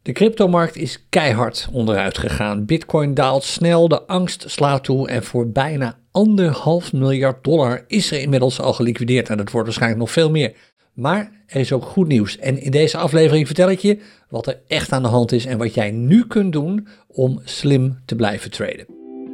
De cryptomarkt is keihard onderuit gegaan. Bitcoin daalt snel, de angst slaat toe en voor bijna $1,5 miljard is er inmiddels al geliquideerd. En dat wordt waarschijnlijk nog veel meer. Maar er is ook goed nieuws. En in deze aflevering vertel ik je wat er echt aan de hand is en wat jij nu kunt doen om slim te blijven traden.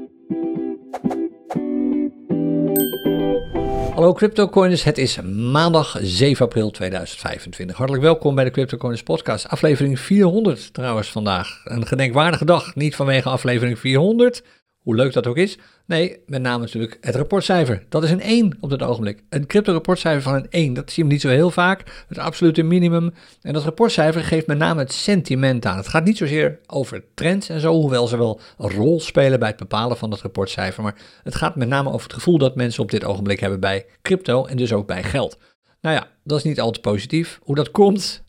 Hallo CryptoCoiners, het is maandag 7 april 2025. Hartelijk welkom bij de CryptoCoiners podcast, aflevering 400 trouwens vandaag. Een gedenkwaardige dag, niet vanwege aflevering 400, hoe leuk dat ook is. Nee, met name natuurlijk het rapportcijfer. Dat is een 1 op dit ogenblik. Een crypto-rapportcijfer van een 1, dat zien we niet zo heel vaak. Het absolute minimum. En dat rapportcijfer geeft met name het sentiment aan. Het gaat niet zozeer over trends en zo, hoewel ze wel een rol spelen bij het bepalen van dat rapportcijfer. Maar het gaat met name over het gevoel dat mensen op dit ogenblik hebben bij crypto en dus ook bij geld. Nou ja, dat is niet al te positief. Hoe dat komt?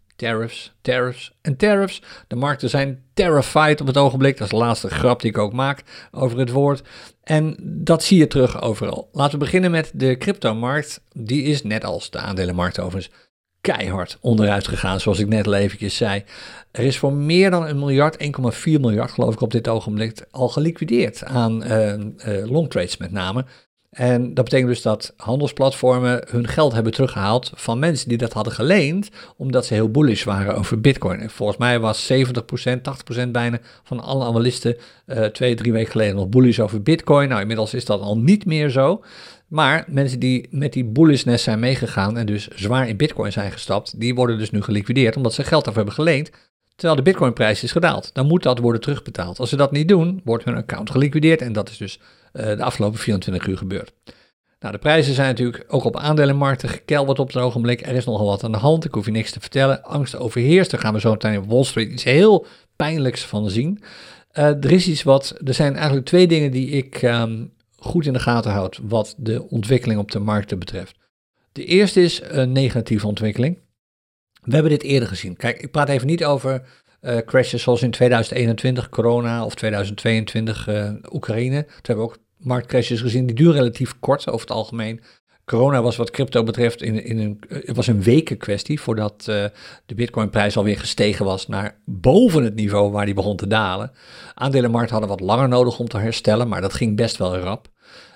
Tariffs. De markten zijn terrified op het ogenblik. Dat is de laatste grap die ik ook maak over het woord. En dat zie je terug overal. Laten we beginnen met de cryptomarkt. Die is net als de aandelenmarkt overigens keihard onderuit gegaan, zoals ik net al eventjes zei. Er is voor meer dan 1 miljard, 1,4 miljard geloof ik op dit ogenblik, al geliquideerd aan long trades met name. En dat betekent dus dat handelsplatformen hun geld hebben teruggehaald van mensen die dat hadden geleend, omdat ze heel bullish waren over Bitcoin. En volgens mij was 70%, 80% bijna van alle analisten 2-3 weken geleden nog bullish over Bitcoin. Nou, inmiddels is dat al niet meer zo. Maar mensen die met die bullishness zijn meegegaan en dus zwaar in Bitcoin zijn gestapt, die worden dus nu geliquideerd omdat ze geld daarvoor hebben geleend, terwijl de Bitcoinprijs is gedaald. Dan moet dat worden terugbetaald. Als ze dat niet doen, wordt hun account geliquideerd en dat is dus de afgelopen 24 uur gebeurd. Nou, de prijzen zijn natuurlijk ook op aandelenmarkten gekelverd op het ogenblik. Er is nogal wat aan de hand, ik hoef je niks te vertellen. Angst overheerst, daar gaan we zo meteen op Wall Street iets heel pijnlijks van zien. Er zijn eigenlijk 2 dingen die ik goed in de gaten houd wat de ontwikkeling op de markten betreft. De eerste is een negatieve ontwikkeling. We hebben dit eerder gezien. Kijk, ik praat even niet over crashes zoals in 2021 corona of 2022 Oekraïne. Toen hebben we ook marktcrashes gezien. Die duren relatief kort over het algemeen. Corona was wat crypto betreft het was een weken kwestie voordat de Bitcoinprijs alweer gestegen was naar boven het niveau waar die begon te dalen. Aandelenmarkten hadden wat langer nodig om te herstellen, maar dat ging best wel rap.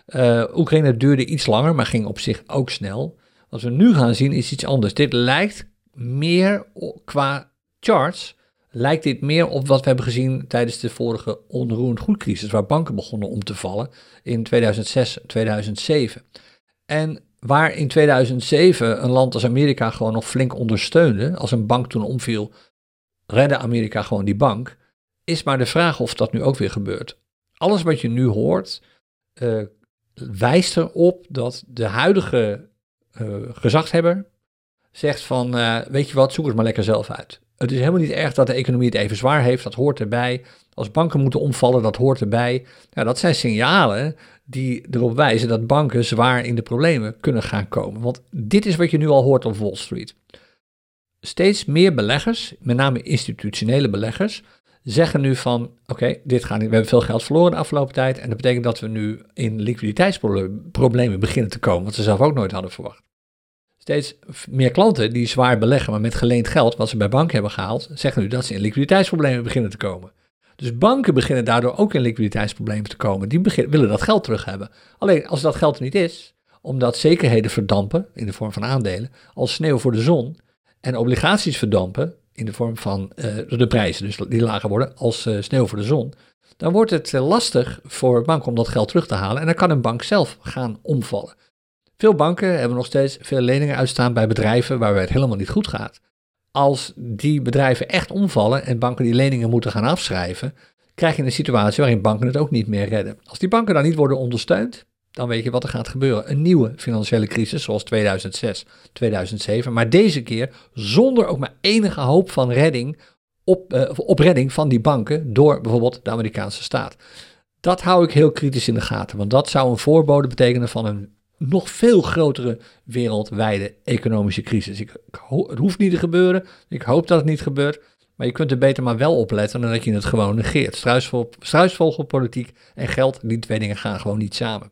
Oekraïne duurde iets langer, maar ging op zich ook snel. Wat we nu gaan zien is iets anders. Dit lijkt meer qua charts, lijkt dit meer op wat we hebben gezien tijdens de vorige onroerend goedcrisis, waar banken begonnen om te vallen in 2006, 2007. En waar in 2007 een land als Amerika gewoon nog flink ondersteunde, als een bank toen omviel, redde Amerika gewoon die bank, is maar de vraag of dat nu ook weer gebeurt. Alles wat je nu hoort, wijst erop dat de huidige gezaghebber zegt van, weet je wat, zoek het maar lekker zelf uit. Het is helemaal niet erg dat de economie het even zwaar heeft, dat hoort erbij. Als banken moeten omvallen, dat hoort erbij. Nou, dat zijn signalen die erop wijzen dat banken zwaar in de problemen kunnen gaan komen. Want dit is wat je nu al hoort op Wall Street. Steeds meer beleggers, met name institutionele beleggers, zeggen nu van, oké, dit gaat niet. We hebben veel geld verloren de afgelopen tijd en dat betekent dat we nu in liquiditeitsproblemen beginnen te komen, wat ze zelf ook nooit hadden verwacht. Steeds meer klanten die zwaar beleggen, maar met geleend geld, wat ze bij banken hebben gehaald, zeggen nu dat ze in liquiditeitsproblemen beginnen te komen. Dus banken beginnen daardoor ook in liquiditeitsproblemen te komen. Die willen dat geld terug hebben. Alleen als dat geld er niet is, omdat zekerheden verdampen in de vorm van aandelen, als sneeuw voor de zon, en obligaties verdampen in de vorm van de prijzen, dus die lager worden als sneeuw voor de zon, dan wordt het lastig voor banken om dat geld terug te halen en dan kan een bank zelf gaan omvallen. Veel banken hebben nog steeds veel leningen uitstaan bij bedrijven waarbij het helemaal niet goed gaat. Als die bedrijven echt omvallen en banken die leningen moeten gaan afschrijven, krijg je een situatie waarin banken het ook niet meer redden. Als die banken dan niet worden ondersteund, dan weet je wat er gaat gebeuren. Een nieuwe financiële crisis zoals 2006, 2007, maar deze keer zonder ook maar enige hoop van redding op redding van die banken door bijvoorbeeld de Amerikaanse staat. Dat hou ik heel kritisch in de gaten, want dat zou een voorbode betekenen van een nog veel grotere wereldwijde economische crisis. Het hoeft niet te gebeuren, ik hoop dat het niet gebeurt, maar je kunt er beter maar wel op letten dan dat je het gewoon negeert. Struisvogelpolitiek en geld, die 2 dingen gaan gewoon niet samen.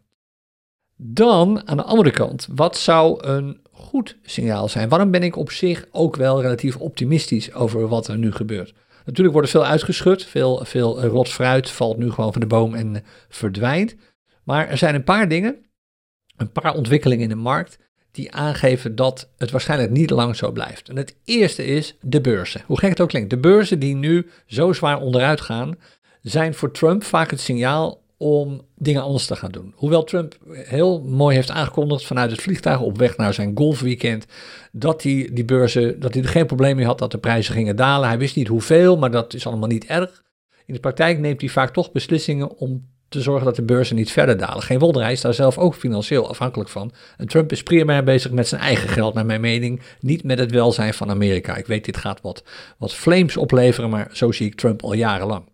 Dan, aan de andere kant, wat zou een goed signaal zijn? Waarom ben ik op zich ook wel relatief optimistisch over wat er nu gebeurt? Natuurlijk wordt er veel uitgeschud, veel rot fruit valt nu gewoon van de boom en verdwijnt. Maar er zijn een paar dingen, een paar ontwikkelingen in de markt die aangeven dat het waarschijnlijk niet lang zo blijft. En het eerste is de beurzen. Hoe gek het ook klinkt, de beurzen die nu zo zwaar onderuit gaan, zijn voor Trump vaak het signaal om dingen anders te gaan doen. Hoewel Trump heel mooi heeft aangekondigd vanuit het vliegtuig op weg naar zijn golfweekend, dat hij die beurzen, dat hij er geen probleem mee had dat de prijzen gingen dalen. Hij wist niet hoeveel, maar dat is allemaal niet erg. In de praktijk neemt hij vaak toch beslissingen om te zorgen dat de beurzen niet verder dalen. Geen wonder, hij is daar zelf ook financieel afhankelijk van. En Trump is primair bezig met zijn eigen geld, naar mijn mening, niet met het welzijn van Amerika. Ik weet, dit gaat wat flames opleveren, maar zo zie ik Trump al jarenlang.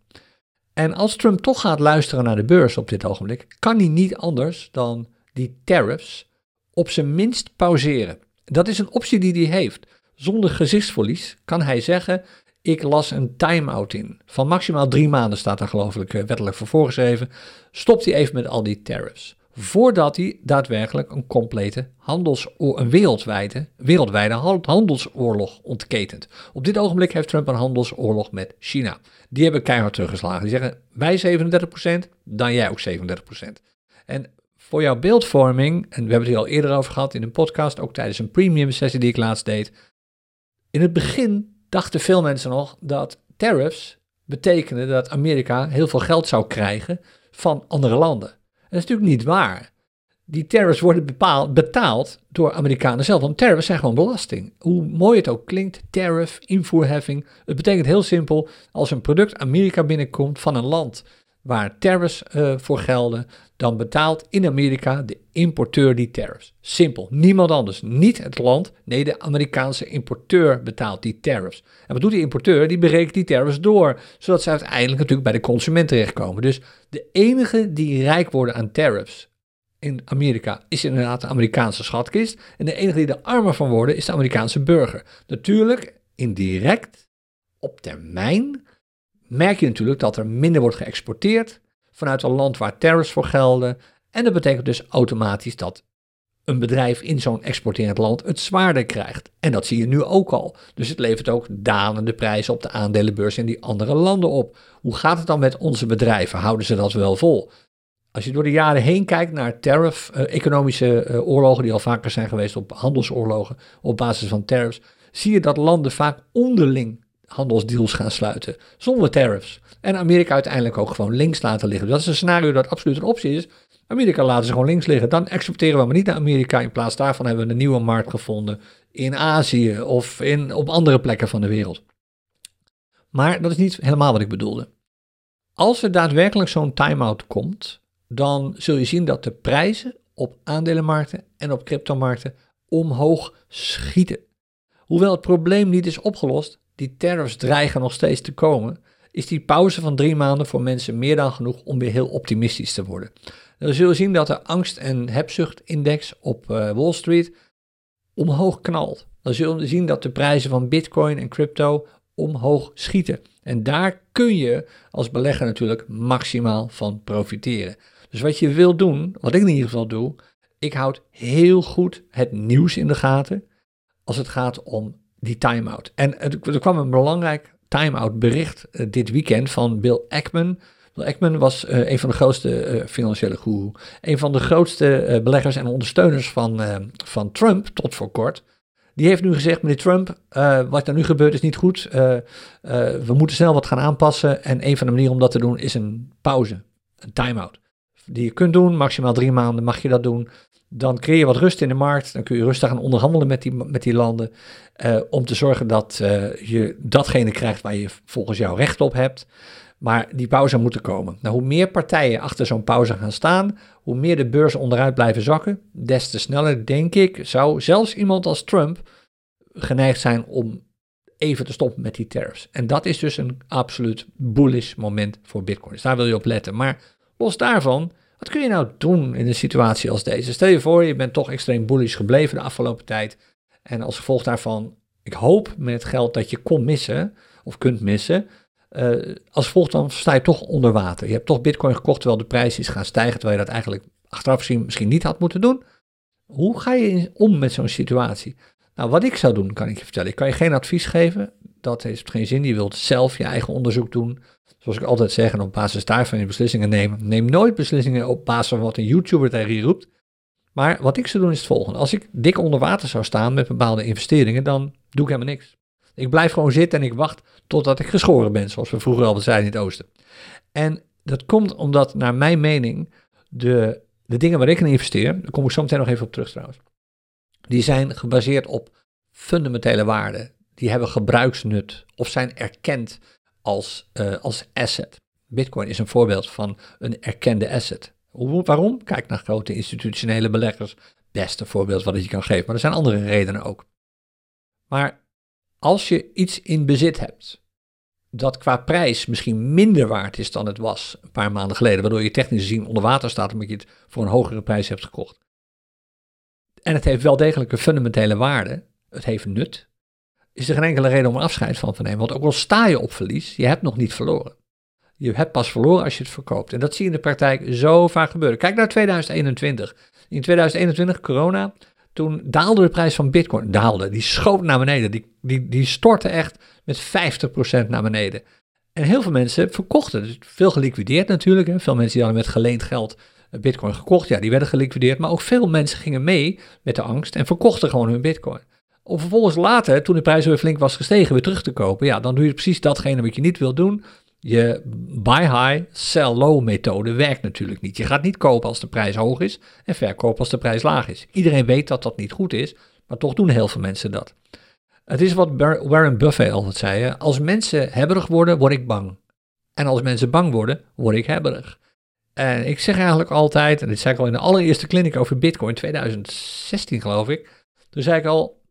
En als Trump toch gaat luisteren naar de beurs op dit ogenblik, kan hij niet anders dan die tariffs op zijn minst pauzeren. Dat is een optie die hij heeft. Zonder gezichtsverlies kan hij zeggen, ik las een time-out in. Van maximaal 3 maanden staat daar geloof ik wettelijk voor voorgeschreven. Stopt hij even met al die tariffs. Voordat hij daadwerkelijk een complete een wereldwijde handelsoorlog ontketent. Op dit ogenblik heeft Trump een handelsoorlog met China. Die hebben keihard teruggeslagen. Die zeggen, wij 37%, dan jij ook 37%. En voor jouw beeldvorming, en we hebben het hier al eerder over gehad in een podcast, ook tijdens een premium sessie die ik laatst deed. In het begin dachten veel mensen nog dat tariffs betekenden dat Amerika heel veel geld zou krijgen van andere landen. Dat is natuurlijk niet waar. Die tariffs worden betaald door Amerikanen zelf, want tariffs zijn gewoon belasting. Hoe mooi het ook klinkt, tariff, invoerheffing, het betekent heel simpel, als een product Amerika binnenkomt van een land waar tariffs voor gelden, dan betaalt in Amerika de importeur die tariffs. Simpel, niemand anders, niet het land, nee, de Amerikaanse importeur betaalt die tariffs. En wat doet die importeur? Die berekent die tariffs door, zodat ze uiteindelijk natuurlijk bij de consument terechtkomen. Dus de enige die rijk worden aan tariffs in Amerika is inderdaad de Amerikaanse schatkist. En de enige die er armer van worden is de Amerikaanse burger. Natuurlijk, indirect, op termijn, merk je natuurlijk dat er minder wordt geëxporteerd vanuit een land waar tariffs voor gelden. En dat betekent dus automatisch dat een bedrijf in zo'n exporterend land het zwaarder krijgt. En dat zie je nu ook al. Dus het levert ook dalende prijzen op de aandelenbeurs in die andere landen op. Hoe gaat het dan met onze bedrijven? Houden ze dat wel vol? Als je door de jaren heen kijkt naar economische oorlogen die al vaker zijn geweest, op handelsoorlogen op basis van tariffs, zie je dat landen vaak onderling handelsdeals gaan sluiten, zonder tariffs. En Amerika uiteindelijk ook gewoon links laten liggen. Dat is een scenario dat absoluut een optie is. Amerika laten ze gewoon links liggen. Dan exporteren we maar niet naar Amerika. In plaats daarvan hebben we een nieuwe markt gevonden in Azië of op andere plekken van de wereld. Maar dat is niet helemaal wat ik bedoelde. Als er daadwerkelijk zo'n time-out komt, dan zul je zien dat de prijzen op aandelenmarkten en op cryptomarkten omhoog schieten. Hoewel het probleem niet is opgelost, die tariffs dreigen nog steeds te komen, is die pauze van 3 maanden voor mensen meer dan genoeg om weer heel optimistisch te worden. Dan zul je zien dat de angst- en hebzuchtindex op Wall Street omhoog knalt. Dan zul je zien dat de prijzen van bitcoin en crypto omhoog schieten. En daar kun je als belegger natuurlijk maximaal van profiteren. Dus wat je wil doen, wat ik in ieder geval doe, ik houd heel goed het nieuws in de gaten als het gaat om die time-out. En er kwam een belangrijk time-out bericht dit weekend van Bill Ackman. Bill Ackman was een van de grootste financiële goeroe, een van de grootste beleggers en ondersteuners van Trump tot voor kort. Die heeft nu gezegd, meneer Trump, wat er nu gebeurt is niet goed. We moeten snel wat gaan aanpassen. En een van de manieren om dat te doen is een pauze, een time-out. Die je kunt doen, maximaal 3 maanden mag je dat doen. Dan creëer je wat rust in de markt. Dan kun je rustig gaan onderhandelen met die landen. Om te zorgen dat je datgene krijgt waar je volgens jou recht op hebt. Maar die pauze moet er komen. Nou, hoe meer partijen achter zo'n pauze gaan staan, hoe meer de beurzen onderuit blijven zakken, des te sneller, denk ik, zou zelfs iemand als Trump geneigd zijn om even te stoppen met die tariffs. En dat is dus een absoluut bullish moment voor Bitcoin. Dus daar wil je op letten. Maar los daarvan, wat kun je nou doen in een situatie als deze? Stel je voor, je bent toch extreem bullish gebleven de afgelopen tijd. En als gevolg daarvan, ik hoop met het geld dat je kon missen, of kunt missen, als gevolg dan sta je toch onder water. Je hebt toch Bitcoin gekocht terwijl de prijs is gaan stijgen, terwijl je dat eigenlijk achteraf gezien misschien niet had moeten doen. Hoe ga je om met zo'n situatie? Nou, wat ik zou doen, kan ik je vertellen. Ik kan je geen advies geven. dat heeft geen zin. Je wilt zelf je eigen onderzoek doen. Zoals ik altijd zeg, en op basis daarvan je beslissingen nemen. Neem nooit beslissingen op basis van wat een YouTuber tegen je roept. Maar wat ik zou doen is het volgende. Als ik dik onder water zou staan met bepaalde investeringen, dan doe ik helemaal niks. Ik blijf gewoon zitten en ik wacht totdat ik geschoren ben, zoals we vroeger altijd zeiden in het oosten. En dat komt omdat, naar mijn mening, de dingen waar ik in investeer, daar kom ik zo meteen nog even op terug trouwens, die zijn gebaseerd op fundamentele waarden. Die hebben gebruiksnut of zijn erkend als asset. Bitcoin is een voorbeeld van een erkende asset. Waarom? Kijk naar grote institutionele beleggers. Beste voorbeeld wat je kan geven, maar er zijn andere redenen ook. Maar als je iets in bezit hebt dat qua prijs misschien minder waard is dan het was een paar maanden geleden, waardoor je technisch gezien onder water staat omdat je het voor een hogere prijs hebt gekocht. En het heeft wel degelijk een fundamentele waarde, het heeft nut, is er geen enkele reden om er afscheid van te nemen. Want ook al sta je op verlies, je hebt nog niet verloren. Je hebt pas verloren als je het verkoopt. En dat zie je in de praktijk zo vaak gebeuren. Kijk naar 2021. In 2021, corona, toen daalde de prijs van Bitcoin. Die schoot naar beneden. Die stortte echt met 50% naar beneden. En heel veel mensen verkochten. Dus veel geliquideerd natuurlijk. Hè. Veel mensen die hadden met geleend geld Bitcoin gekocht. Ja, die werden geliquideerd. Maar ook veel mensen gingen mee met de angst en verkochten gewoon hun Bitcoin. Of vervolgens later, toen de prijs weer flink was gestegen, weer terug te kopen. Ja, dan doe je precies datgene wat je niet wil doen. Je buy high, sell low methode werkt natuurlijk niet. Je gaat niet kopen als de prijs hoog is en verkopen als de prijs laag is. Iedereen weet dat dat niet goed is, maar toch doen heel veel mensen dat. Het is wat Warren Buffett altijd zei. Hè? Als mensen hebberig worden, word ik bang. En als mensen bang worden, word ik hebberig. En ik zeg eigenlijk altijd, en dit zei ik al in de allereerste clinic over Bitcoin, 2016 geloof ik. Toen zei ik al,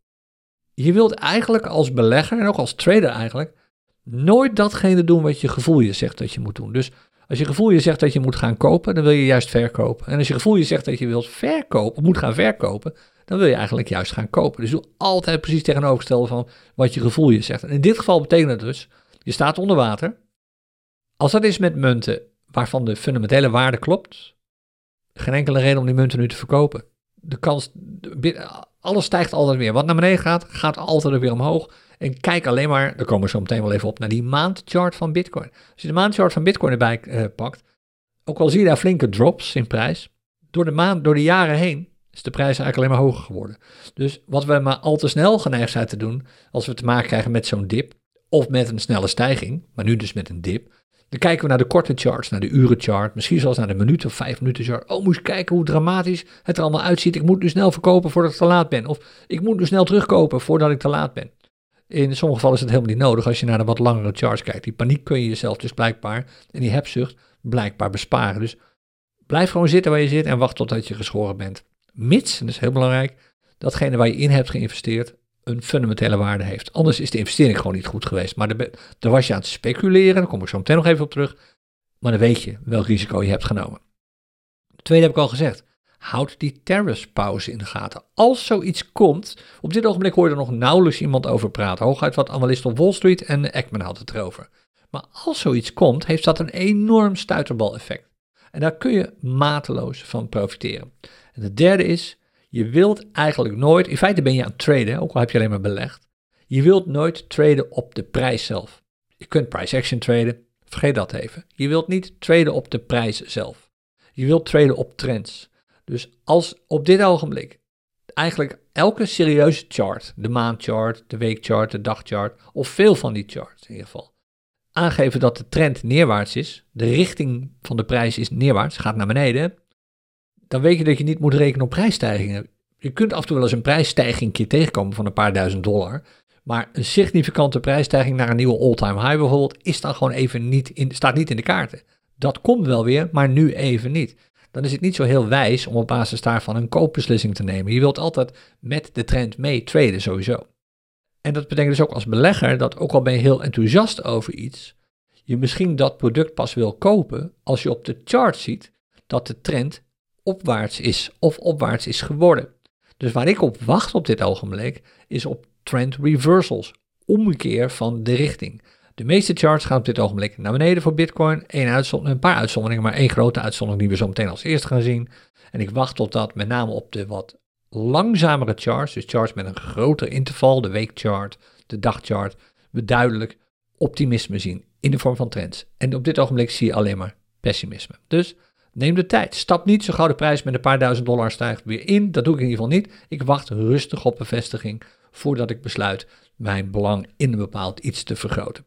je wilt eigenlijk als belegger en ook als trader eigenlijk nooit datgene doen wat je gevoel je zegt dat je moet doen. Dus als je gevoel je zegt dat je moet gaan kopen, dan wil je juist verkopen. En als je gevoel je zegt dat je wilt verkopen, moet gaan verkopen, dan wil je eigenlijk juist gaan kopen. Dus doe altijd precies tegenovergestelde van wat je gevoel je zegt. En in dit geval betekent het dus, je staat onder water. Als dat is met munten waarvan de fundamentele waarde klopt, geen enkele reden om die munten nu te verkopen. De kans, alles stijgt altijd weer. Wat naar beneden gaat, gaat altijd weer omhoog. En kijk alleen maar, daar komen we zo meteen wel even op, naar die maandchart van Bitcoin. Als je de maandchart van Bitcoin erbij pakt, ook al zie je daar flinke drops in prijs, door de jaren heen is de prijs eigenlijk alleen maar hoger geworden. Dus wat we maar al te snel geneigd zijn te doen, als we te maken krijgen met zo'n dip, of met een snelle stijging, maar nu dus met een dip, dan kijken we naar de korte charts, naar de urenchart, misschien zelfs naar de minuut of 5 minuten chart. Oh, moet je kijken hoe dramatisch het er allemaal uitziet. Ik moet nu snel verkopen voordat ik te laat ben. Of ik moet nu snel terugkopen voordat ik te laat ben. In sommige gevallen is het helemaal niet nodig als je naar de wat langere charts kijkt. Die paniek kun je jezelf dus blijkbaar, en die hebzucht, blijkbaar besparen. Dus blijf gewoon zitten waar je zit en wacht totdat je geschoren bent. Mits, en dat is heel belangrijk, datgene waar je in hebt geïnvesteerd een fundamentele waarde heeft. Anders is de investering gewoon niet goed geweest. Maar daar was je aan het speculeren, daar kom ik zo meteen nog even op terug. Maar dan weet je welk risico je hebt genomen. Het tweede heb ik al gezegd. Houd die tariffpauze in de gaten. Als zoiets komt, op dit ogenblik hoor je er nog nauwelijks iemand over praten. Hooguit wat analisten op Wall Street en Ackman had het erover. Maar als zoiets komt, heeft dat een enorm stuiterbal-effect. En daar kun je mateloos van profiteren. En het derde is, je wilt eigenlijk nooit, in feite ben je aan het traden, ook al heb je alleen maar belegd. Je wilt nooit traden op de prijs zelf. Je kunt price action traden, vergeet dat even. Je wilt niet traden op de prijs zelf. Je wilt traden op trends. Dus als op dit ogenblik eigenlijk elke serieuze chart, de maandchart, de weekchart, de dagchart, of veel van die charts in ieder geval, aangeven dat de trend neerwaarts is, de richting van de prijs is neerwaarts, gaat naar beneden, dan weet je dat je niet moet rekenen op prijsstijgingen. Je kunt af en toe wel eens een prijsstijging tegenkomen van een paar $1000, maar een significante prijsstijging naar een nieuwe all-time high bijvoorbeeld, is dan gewoon even staat niet in de kaarten. Dat komt wel weer, maar nu even niet. Dan is het niet zo heel wijs om op basis daarvan een koopbeslissing te nemen. Je wilt altijd met de trend mee traden sowieso. En dat betekent dus ook als belegger dat ook al ben je heel enthousiast over iets, je misschien dat product pas wil kopen als je op de chart ziet dat de trend opwaarts is of opwaarts is geworden. Dus waar ik op wacht op dit ogenblik is op trend reversals, ommekeer van de richting. De meeste charts gaan op dit ogenblik naar beneden voor Bitcoin. Een paar uitzonderingen, maar één grote uitzondering die we zo meteen als eerste gaan zien. En ik wacht totdat met name op de wat langzamere charts, dus charts met een groter interval, de weekchart, de dagchart, we duidelijk optimisme zien in de vorm van trends. En op dit ogenblik zie je alleen maar pessimisme. Dus neem de tijd. Stap niet zo gauw de prijs met een paar $1000 stijgt weer in. Dat doe ik in ieder geval niet. Ik wacht rustig op bevestiging voordat ik besluit mijn belang in een bepaald iets te vergroten.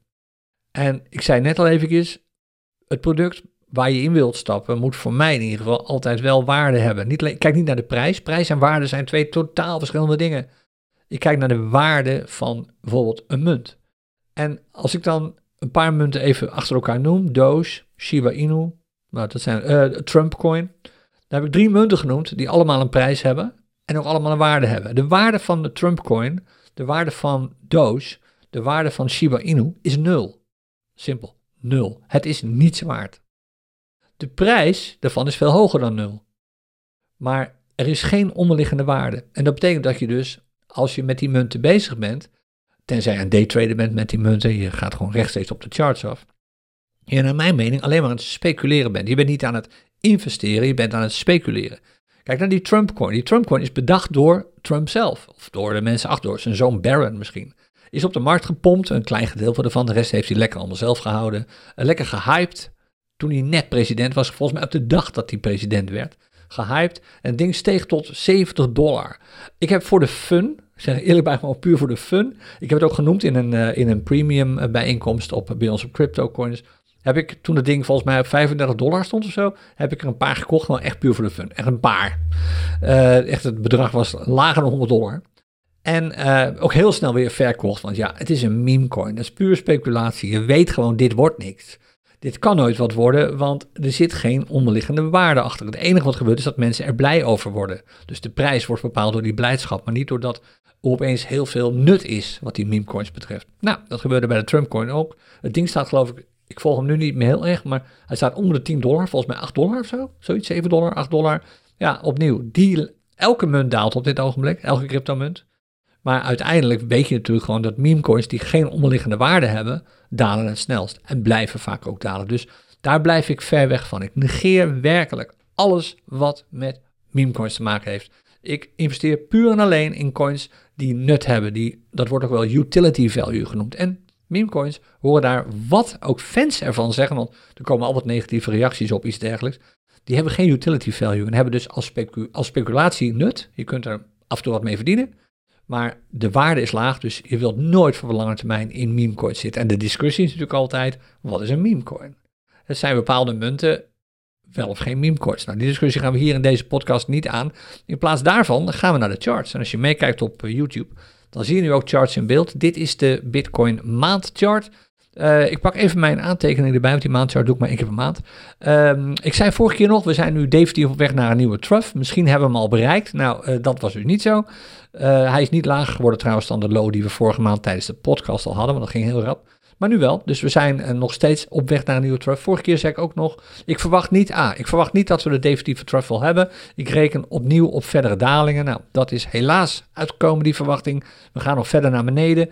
En ik zei net al eventjes, het product waar je in wilt stappen moet voor mij in ieder geval altijd wel waarde hebben. Kijk niet naar de prijs. Prijs en waarde zijn twee totaal verschillende dingen. Ik kijk naar de waarde van bijvoorbeeld een munt. En als ik dan een paar munten even achter elkaar noem, Doge, Shiba Inu, nou, dat zijn Trump coin. Daar heb ik 3 munten genoemd die allemaal een prijs hebben en ook allemaal een waarde hebben. De waarde van de Trump coin, de waarde van Doge, de waarde van Shiba Inu is 0. Simpel, 0. Het is niets waard. De prijs daarvan is veel hoger dan 0. Maar er is geen onderliggende waarde. En dat betekent dat je dus, als je met die munten bezig bent, tenzij je een daytrader bent met die munten, je gaat gewoon rechtstreeks op de charts af, je naar mijn mening alleen maar aan het speculeren bent. Je bent niet aan het investeren, je bent aan het speculeren. Kijk naar die Trump coin. Die Trump coin is bedacht door Trump zelf, of door de mensen achter, zijn zoon Barron misschien. Is op de markt gepompt, een klein gedeelte ervan, de rest heeft hij lekker allemaal zelf gehouden. Lekker gehyped, toen hij net president was, volgens mij op de dag dat hij president werd, gehyped. En het ding steeg tot $70. Ik heb voor de fun, ik zeg eerlijk bij gewoon puur voor de fun, ik heb het ook genoemd in een premium bijeenkomst bij ons op CryptoCoins, heb ik toen het ding volgens mij op $35 stond of zo, heb ik er een paar gekocht, gewoon echt puur voor de fun. Echt een paar. Echt het bedrag was lager dan $100. En ook heel snel weer verkocht, want ja, het is een meme coin. Dat is puur speculatie. Je weet gewoon, dit wordt niks. Dit kan nooit wat worden, want er zit geen onderliggende waarde achter. Het enige wat gebeurt is dat mensen er blij over worden. Dus de prijs wordt bepaald door die blijdschap, maar niet doordat er opeens heel veel nut is wat die meme coins betreft. Nou, dat gebeurde bij de Trump coin ook. Het ding staat geloof ik volg hem nu niet meer heel erg, maar hij staat onder de $10, volgens mij $8 of zo. Zoiets, $7, $8. Ja, opnieuw, elke munt daalt op dit ogenblik, elke cryptomunt. Maar uiteindelijk weet je natuurlijk gewoon dat memecoins die geen onderliggende waarde hebben, dalen het snelst en blijven vaak ook dalen. Dus daar blijf ik ver weg van. Ik negeer werkelijk alles wat met memecoins te maken heeft. Ik investeer puur en alleen in coins die nut hebben. Dat wordt ook wel utility value genoemd. En memecoins horen daar, wat ook fans ervan zeggen, want er komen al wat negatieve reacties op, iets dergelijks. Die hebben geen utility value en hebben dus als speculatie nut. Je kunt er af en toe wat mee verdienen. Maar de waarde is laag, dus je wilt nooit voor de lange termijn in memecoins zitten. En de discussie is natuurlijk altijd, wat is een memecoin? Het zijn bepaalde munten, wel of geen memecoins. Nou, die discussie gaan we hier in deze podcast niet aan. In plaats daarvan gaan we naar de charts. En als je meekijkt op YouTube, dan zie je nu ook charts in beeld. Dit is de Bitcoin maandchart. Ik pak even mijn aantekening erbij, want die maandchart doe ik maar 1 keer per maand. Ik zei vorige keer nog, we zijn nu definitief op weg naar een nieuwe trough. Misschien hebben we hem al bereikt. Nou, dat was dus niet zo. Hij is niet lager geworden trouwens dan de low die we vorige maand tijdens de podcast al hadden, want dat ging heel rap. Maar nu wel, dus we zijn nog steeds op weg naar een nieuwe trough. Vorige keer zei ik ook nog, ik verwacht niet dat we de definitieve trough wel hebben. Ik reken opnieuw op verdere dalingen. Nou, dat is helaas uitgekomen, die verwachting. We gaan nog verder naar beneden.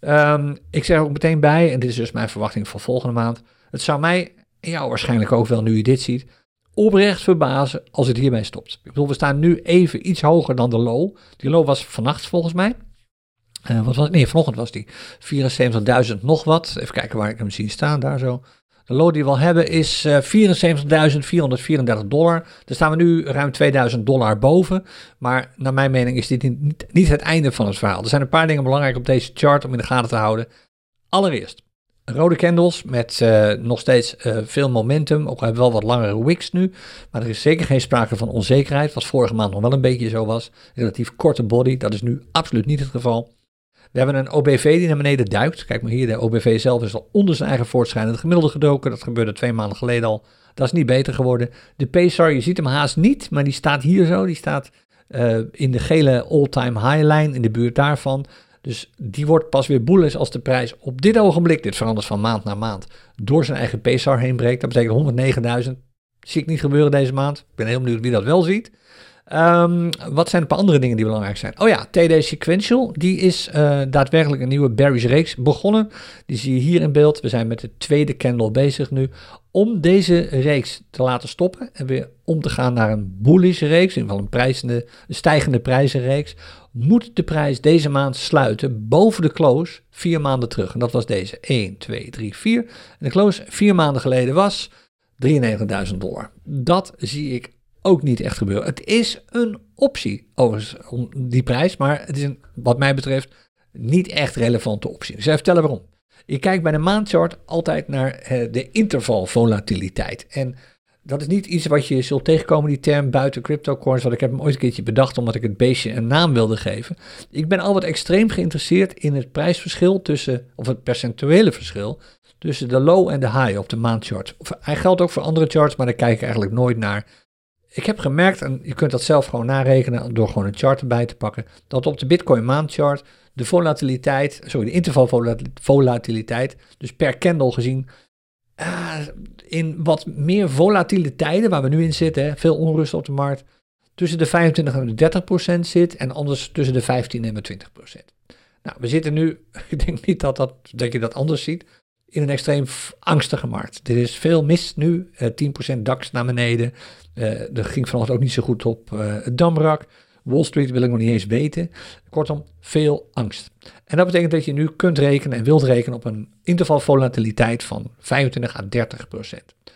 Ik zeg er ook meteen bij, en dit is dus mijn verwachting voor volgende maand. Het zou mij, en jou waarschijnlijk ook wel nu je dit ziet, oprecht verbazen als het hierbij stopt. Ik bedoel, we staan nu even iets hoger dan de low. Die low was vannacht volgens mij. Vanochtend was die 74.000 nog wat. Even kijken waar ik hem zie staan, daar zo. De low die we al hebben is $74.434. Daar staan we nu ruim $2.000 boven. Maar naar mijn mening is dit niet het einde van het verhaal. Er zijn een paar dingen belangrijk op deze chart om in de gaten te houden. Allereerst, rode candles met nog steeds veel momentum. Ook hebben we wel wat langere wicks nu. Maar er is zeker geen sprake van onzekerheid. Wat vorige maand nog wel een beetje zo was. Relatief korte body. Dat is nu absoluut niet het geval. We hebben een OBV die naar beneden duikt. Kijk maar hier, de OBV zelf is al onder zijn eigen voortschrijdende gemiddelde gedoken. Dat gebeurde 2 maanden geleden al. Dat is niet beter geworden. De PSAR, je ziet hem haast niet, maar die staat hier zo. Die staat in de gele all-time high-lijn, in de buurt daarvan. Dus die wordt pas weer bullish als de prijs op dit ogenblik, dit verandert van maand naar maand, door zijn eigen PSAR heen breekt. Dat betekent 109.000. Zie ik niet gebeuren deze maand. Ik ben heel benieuwd wie dat wel ziet. Wat zijn een paar andere dingen die belangrijk zijn? Oh ja, TD Sequential, die is daadwerkelijk een nieuwe bearish reeks begonnen. Die zie je hier in beeld. We zijn met de tweede candle bezig nu. Om deze reeks te laten stoppen en weer om te gaan naar een bullish reeks, in ieder geval een stijgende prijzenreeks, moet de prijs deze maand sluiten boven de close 4 maanden terug. En dat was deze 1, 2, 3, 4. En de close 4 maanden geleden was $93.000. Dat zie ik ook niet echt gebeuren. Het is een optie overigens, die prijs, maar het is wat mij betreft niet echt relevante optie. Ik zal even vertellen waarom. Je kijkt bij de maandchart altijd naar de intervalvolatiliteit. En dat is niet iets wat je zult tegenkomen, die term buiten cryptocoins, want ik heb hem ooit een keertje bedacht omdat ik het beestje een naam wilde geven. Ik ben altijd extreem geïnteresseerd in het prijsverschil of het percentuele verschil tussen de low en de high op de maandchart. Hij geldt ook voor andere charts, maar daar kijk ik eigenlijk nooit naar. Ik heb gemerkt, en je kunt dat zelf gewoon narekenen door gewoon een chart erbij te pakken, dat op de Bitcoin maandchart de intervalvolatiliteit, dus per candle gezien, in wat meer volatiele tijden, waar we nu in zitten, veel onrust op de markt, tussen de 25 en de 30% zit en anders tussen de 15 en de 20%. Nou, we zitten nu, ik denk niet dat je dat anders ziet, in een extreem angstige markt. Er is veel mis nu, 10% DAX naar beneden, er ging vanochtend ook niet zo goed op het Damrak. Wall Street wil ik nog niet eens weten. Kortom, veel angst. En dat betekent dat je nu kunt rekenen en wilt rekenen op een intervalvolatiliteit van 25 à 30%.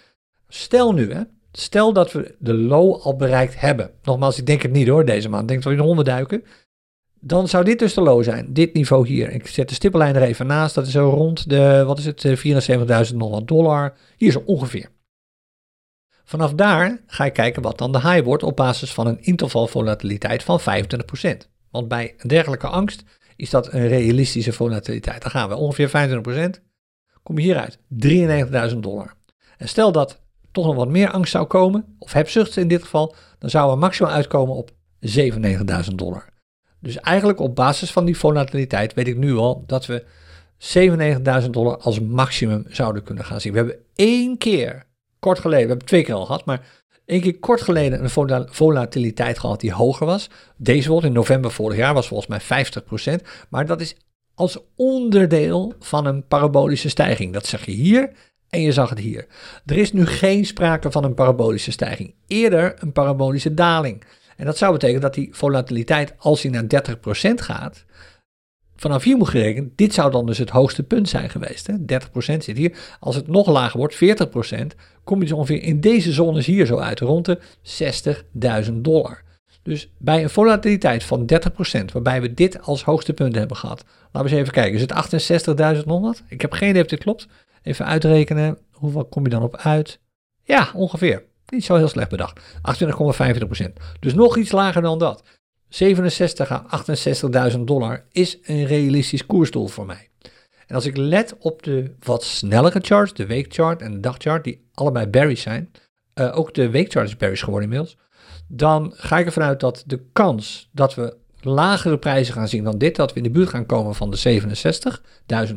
Stel dat we de low al bereikt hebben. Nogmaals, ik denk het niet hoor deze maand. Ik denk dat we in de honden duiken. Dan zou dit dus de low zijn. Dit niveau hier. Ik zet de stippellijn er even naast. Dat is zo rond de, $74.000 nog wat dollar. Hier zo ongeveer. Vanaf daar ga je kijken wat dan de high wordt op basis van een intervalvolatiliteit van 25%. Want bij een dergelijke angst is dat een realistische volatiliteit. Dan gaan we ongeveer 25%. Kom je hieruit, $93.000. En stel dat toch nog wat meer angst zou komen, of hebzucht in dit geval, dan zou we maximaal uitkomen op $97.000. Dus eigenlijk op basis van die volatiliteit weet ik nu al dat we $97.000 als maximum zouden kunnen gaan zien. We hebben 1 keer kort geleden, we hebben 2 keer al gehad, maar 1 keer kort geleden een volatiliteit gehad die hoger was. Deze wordt in november vorig jaar was volgens mij 50%, maar dat is als onderdeel van een parabolische stijging. Dat zag je hier en je zag het hier. Er is nu geen sprake van een parabolische stijging, eerder een parabolische daling. En dat zou betekenen dat die volatiliteit, als die naar 30% gaat, vanaf hier moet gerekend, dit zou dan dus het hoogste punt zijn geweest. Hè? 30% zit hier. Als het nog lager wordt, 40%, kom je dus ongeveer in deze zones hier zo uit, rond de $60.000. Dus bij een volatiliteit van 30%, waarbij we dit als hoogste punt hebben gehad. Laten we eens even kijken, is het 68.000 nog wat? Ik heb geen idee of dit klopt. Even uitrekenen, hoeveel kom je dan op uit? Ja, ongeveer. Niet zo heel slecht bedacht. 28,25%. Dus nog iets lager dan dat. $67.000 à $68.000 is een realistisch koersdoel voor mij. En als ik let op de wat snellere charts, de weekchart en de dagchart, die allebei bearish zijn, ook de weekchart is bearish geworden inmiddels, dan ga ik ervan uit dat de kans dat we lagere prijzen gaan zien dan dit, dat we in de buurt gaan komen van de $67.000,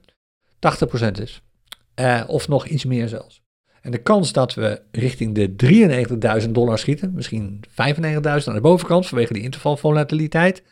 80% is. Of nog iets meer zelfs. En de kans dat we richting de $93.000 schieten, misschien $95.000 aan de bovenkant vanwege die intervalvolatiliteit,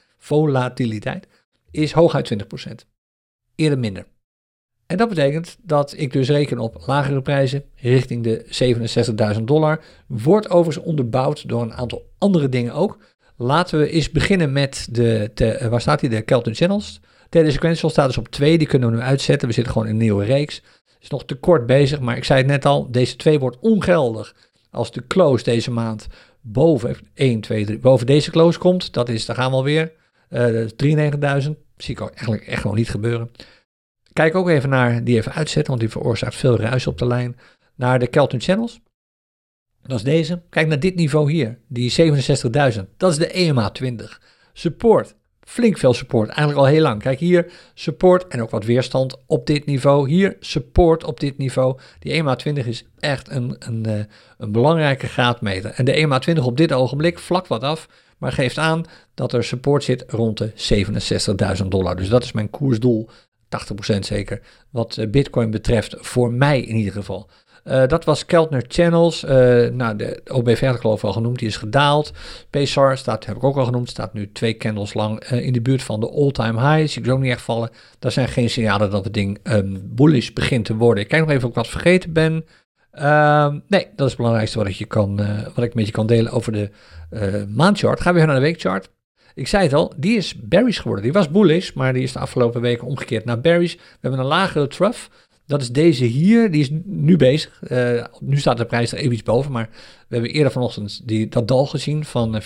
is hooguit 20%. Eerder minder. En dat betekent dat ik dus reken op lagere prijzen richting de $67.000. Wordt overigens onderbouwd door een aantal andere dingen ook. Laten we eens beginnen met waar staat die? De Kelton Channels. Daily Sequential staat dus op 2, die kunnen we nu uitzetten. We zitten gewoon in een nieuwe reeks. Is nog te kort bezig, maar ik zei het net al, deze 2 wordt ongeldig als de close deze maand boven 1, 2, 3, boven deze close komt. Daar gaan we alweer. 93.000, zie ik ook eigenlijk echt nog niet gebeuren. Kijk ook even naar, die even uitzetten, want die veroorzaakt veel ruis op de lijn, naar de Kelton Channels. Dat is deze. Kijk naar dit niveau hier, die 67.000. Dat is de EMA 20. Support. Flink veel support, eigenlijk al heel lang. Kijk hier, support en ook wat weerstand op dit niveau. Hier, support op dit niveau. Die EMA 20 is echt een belangrijke graadmeter. En de EMA 20 op dit ogenblik vlak wat af, maar geeft aan dat er support zit rond de $67.000. Dus dat is mijn koersdoel, 80% zeker, wat Bitcoin betreft, voor mij in ieder geval. Dat was Keltner Channels. De OBV had ik geloof ik al genoemd, die is gedaald. PSAR heb ik ook al genoemd, staat nu 2 candles lang in de buurt van de all-time high. Zie ik ook niet echt vallen. Daar zijn geen signalen dat het ding bullish begint te worden. Ik kijk nog even of ik wat vergeten ben. Nee, dat is het belangrijkste wat ik met je kan delen over de maandchart. Gaan we weer naar de weekchart. Ik zei het al, die is bearish geworden. Die was bullish, maar die is de afgelopen weken omgekeerd naar bearish. We hebben een lagere trough. Dat is deze hier, die is nu bezig. Nu staat de prijs er even iets boven, maar we hebben eerder vanochtend dat dal gezien van $74.434.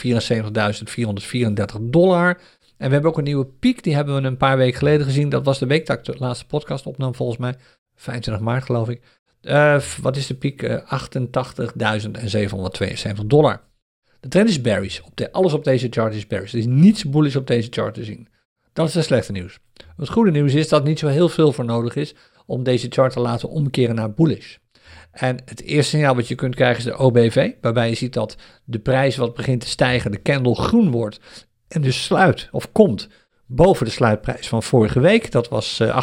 En we hebben ook een nieuwe piek, die hebben we een paar weken geleden gezien. Dat was de week dat ik de laatste podcast opnam, volgens mij. 25 maart geloof ik. Wat is de piek? $88.772. De trend is bearish. Alles op deze chart is bearish. Er is niets bullish op deze chart te zien. Dat is het slechte nieuws. Het goede nieuws is dat niet zo heel veel voor nodig is om deze chart te laten omkeren naar bullish. En het eerste signaal wat je kunt krijgen is de OBV, waarbij je ziet dat de prijs wat begint te stijgen, de candle groen wordt en dus sluit of komt boven de sluitprijs van vorige week. Dat was $78.300.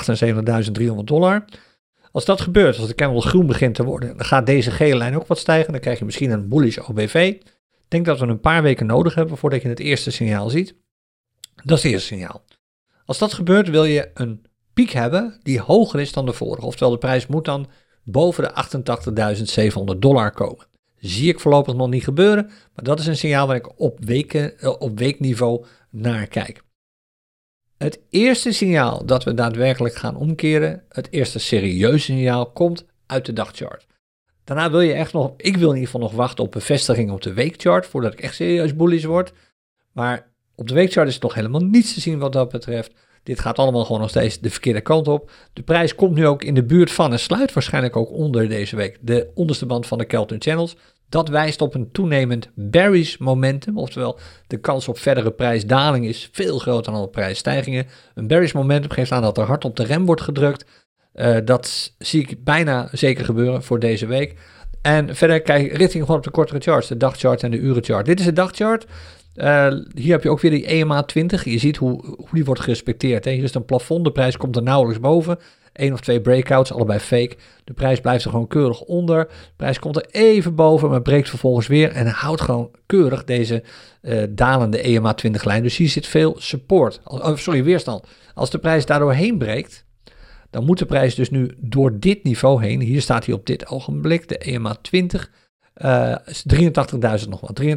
Als dat gebeurt, als de candle groen begint te worden, dan gaat deze gele lijn ook wat stijgen. Dan krijg je misschien een bullish OBV. Ik denk dat we een paar weken nodig hebben voordat je het eerste signaal ziet. Dat is het eerste signaal. Als dat gebeurt, wil je een piek hebben die hoger is dan de vorige. Oftewel, de prijs moet dan boven de $88.700 komen. Zie ik voorlopig nog niet gebeuren, maar dat is een signaal waar ik op weekniveau naar kijk. Het eerste signaal dat we daadwerkelijk gaan omkeren, het eerste serieuze signaal, komt uit de dagchart. Daarna wil je echt nog, ik wil in ieder geval nog wachten op bevestiging op de weekchart, voordat ik echt serieus bullish word. Maar op de weekchart is nog helemaal niets te zien wat dat betreft. Dit gaat allemaal gewoon nog steeds de verkeerde kant op. De prijs komt nu ook in de buurt van en sluit waarschijnlijk ook onder deze week de onderste band van de Kelton Channels. Dat wijst op een toenemend bearish momentum, oftewel de kans op verdere prijsdaling is veel groter dan op prijsstijgingen. Een bearish momentum geeft aan dat er hard op de rem wordt gedrukt. Dat zie ik bijna zeker gebeuren voor deze week. En verder kijk ik richting gewoon op de kortere charts, de dagchart en de urenchart. Dit is de dagchart. Hier heb je ook weer die EMA 20. Je ziet hoe die wordt gerespecteerd. Hè. Hier is een plafond, de prijs komt er nauwelijks boven. 1 of 2 breakouts, allebei fake. De prijs blijft er gewoon keurig onder. De prijs komt er even boven, maar breekt vervolgens weer. En houdt gewoon keurig deze dalende EMA 20 lijn. Dus hier zit veel weerstand. Als de prijs daardoor heen breekt, dan moet de prijs dus nu door dit niveau heen. Hier staat hij op dit ogenblik, de EMA 20. 83.000 nog wat, $83.126.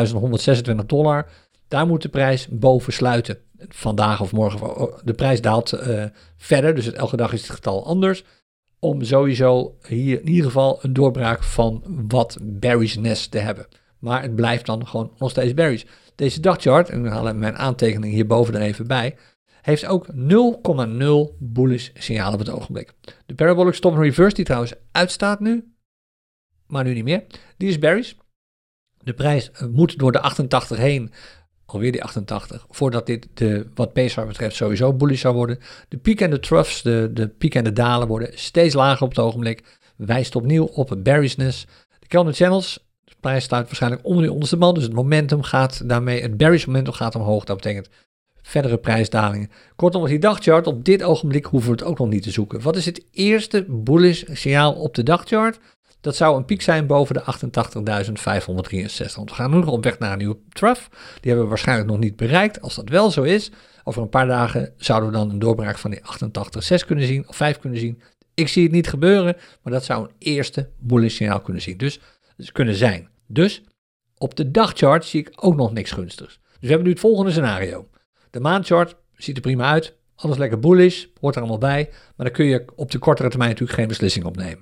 Daar moet de prijs boven sluiten. Vandaag of morgen, de prijs daalt verder, dus elke dag is het getal anders. Om sowieso hier in ieder geval een doorbraak van wat bearishness te hebben. Maar het blijft dan gewoon nog steeds bearish. Deze dagchart, en ik haal mijn aantekening hierboven er even bij, heeft ook 0,0 bullish signaal op het ogenblik. De parabolic stop and reverse, die trouwens uitstaat nu, maar nu niet meer, die is bearish. De prijs moet door de 88 heen, alweer die 88, voordat dit wat pacer betreft sowieso bullish zou worden. De piek en de troughs, de piek en de dalen worden steeds lager op het ogenblik. Wijst opnieuw op bearishness. De Kelton Channels, de prijs staat waarschijnlijk onder die onderste band, dus het momentum gaat daarmee, het bearish momentum gaat omhoog. Dat betekent verdere prijsdalingen. Kortom, die dagchart, op dit ogenblik hoeven we het ook nog niet te zoeken. Wat is het eerste bullish signaal op de dagchart? Dat zou een piek zijn boven de 88.563. Want we gaan nu nog op weg naar een nieuwe trough. Die hebben we waarschijnlijk nog niet bereikt. Als dat wel zo is, over een paar dagen zouden we dan een doorbraak van die 88,6 kunnen zien, of 5 kunnen zien. Ik zie het niet gebeuren, maar dat zou een eerste bullish signaal kunnen zijn. Dus op de dagchart zie ik ook nog niks gunstigs. Dus we hebben nu het volgende scenario. De maandchart ziet er prima uit. Alles lekker bullish, hoort er allemaal bij. Maar dan kun je op de kortere termijn natuurlijk geen beslissing opnemen.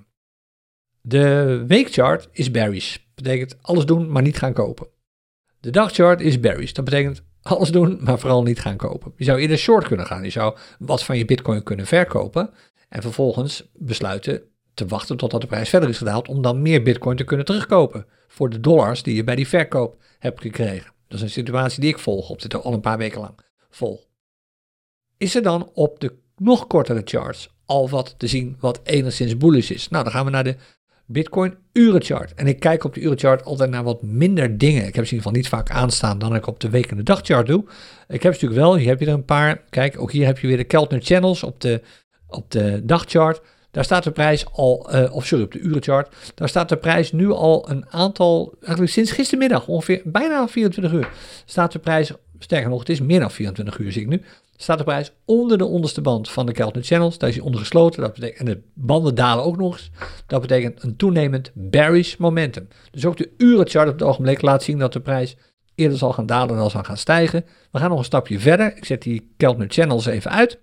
De weekchart is bearish. Dat betekent alles doen, maar niet gaan kopen. De dagchart is bearish. Dat betekent alles doen, maar vooral niet gaan kopen. Je zou eerder short kunnen gaan. Je zou wat van je bitcoin kunnen verkopen. En vervolgens besluiten te wachten totdat de prijs verder is gedaald. Om dan meer bitcoin te kunnen terugkopen. Voor de dollars die je bij die verkoop hebt gekregen. Dat is een situatie die ik volg. Op dit al een paar weken lang volg. Is er dan op de nog kortere charts al wat te zien wat enigszins bullish is? Nou, dan gaan we naar de Bitcoin urenchart. En ik kijk op de urenchart altijd naar wat minder dingen. Ik heb ze in ieder geval niet vaak aanstaan dan ik op de week en de dagchart doe. Ik heb ze natuurlijk wel, hier heb je er een paar. Kijk, ook hier heb je weer de Kelton Channels op de dagchart. Daar staat de prijs al, op de urenchart. Daar staat de prijs nu al een aantal, eigenlijk sinds gistermiddag, ongeveer bijna 24 uur, staat de prijs, sterker nog, het is meer dan 24 uur zie ik nu, staat de prijs onder de onderste band van de Kelton Channels. Daar is hij onder gesloten. Dat betekent, en de banden dalen ook nog eens. Dat betekent een toenemend bearish momentum. Dus ook de urenchart op het ogenblik laat zien dat de prijs eerder zal gaan dalen dan zal gaan stijgen. We gaan nog een stapje verder. Ik zet die Keltner Channels even uit.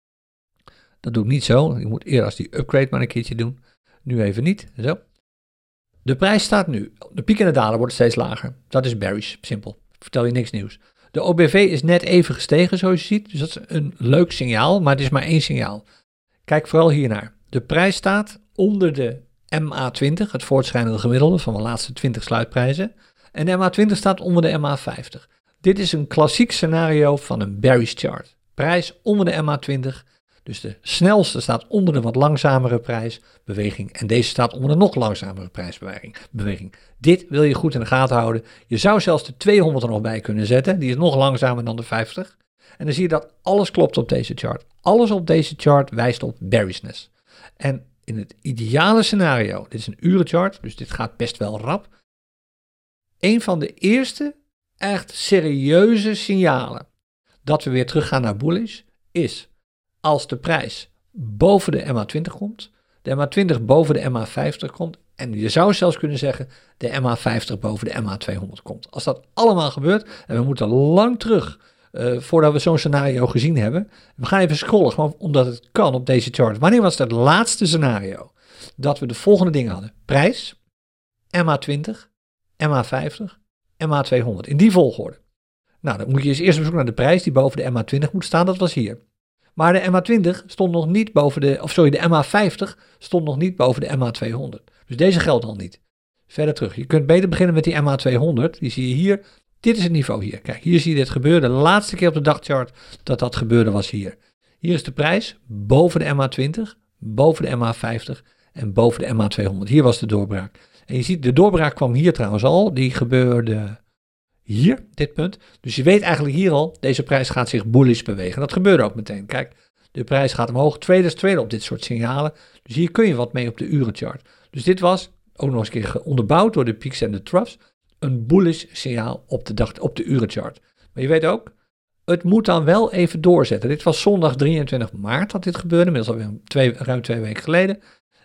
Dat doe ik niet zo. Je moet eerder als die upgrade maar een keertje doen. Nu even niet. Zo. De prijs staat nu. De piek en de dalen worden steeds lager. Dat is bearish. Simpel. Vertel je niks nieuws. De OBV is net even gestegen zoals je ziet. Dus dat is een leuk signaal. Maar het is maar één signaal. Kijk vooral hiernaar. De prijs staat onder de MA20. Het voortschrijdende gemiddelde van de laatste 20 sluitprijzen. En de MA20 staat onder de MA50. Dit is een klassiek scenario van een bearish chart. Prijs onder de MA20. Dus de snelste staat onder de wat langzamere prijsbeweging. En deze staat onder de nog langzamere prijsbeweging. Dit wil je goed in de gaten houden. Je zou zelfs de 200 er nog bij kunnen zetten. Die is nog langzamer dan de 50. En dan zie je dat alles klopt op deze chart. Alles op deze chart wijst op bearishness. En in het ideale scenario, dit is een urenchart, dus dit gaat best wel rap. Een van de eerste echt serieuze signalen dat we weer teruggaan naar bullish is als de prijs boven de MA20 komt, de MA20 boven de MA50 komt en je zou zelfs kunnen zeggen de MA50 boven de MA200 komt. Als dat allemaal gebeurt, en we moeten lang terug voordat we zo'n scenario gezien hebben. We gaan even scrollen, gewoon omdat het kan op deze chart. Wanneer was het laatste scenario dat we de volgende dingen hadden? Prijs, MA20, MA50, MA200. In die volgorde. Nou, dan moet je eerst op zoek naar de prijs die boven de MA20 moet staan. Dat was hier. Maar de MA20 stond nog niet boven de MA50 stond nog niet boven de MA200. Dus deze geldt al niet. Verder terug. Je kunt beter beginnen met die MA200. Die zie je hier. Dit is het niveau hier. Kijk, hier zie je dit gebeuren. De laatste keer op de dagchart dat gebeurde was hier. Hier is de prijs boven de MA20, boven de MA50 en boven de MA200. Hier was de doorbraak. En je ziet, de doorbraak kwam hier trouwens al. Die gebeurde hier, dit punt. Dus je weet eigenlijk hier al, deze prijs gaat zich bullish bewegen. Dat gebeurde ook meteen. Kijk, de prijs gaat omhoog. Traders traden op dit soort signalen. Dus hier kun je wat mee op de urenchart. Dus dit was ook nog eens een keer onderbouwd door de peaks en de troughs. Een bullish signaal op de urenchart. Maar je weet ook, het moet dan wel even doorzetten. Dit was zondag 23 maart dat dit gebeurde, inmiddels alweer ruim 2 weken geleden.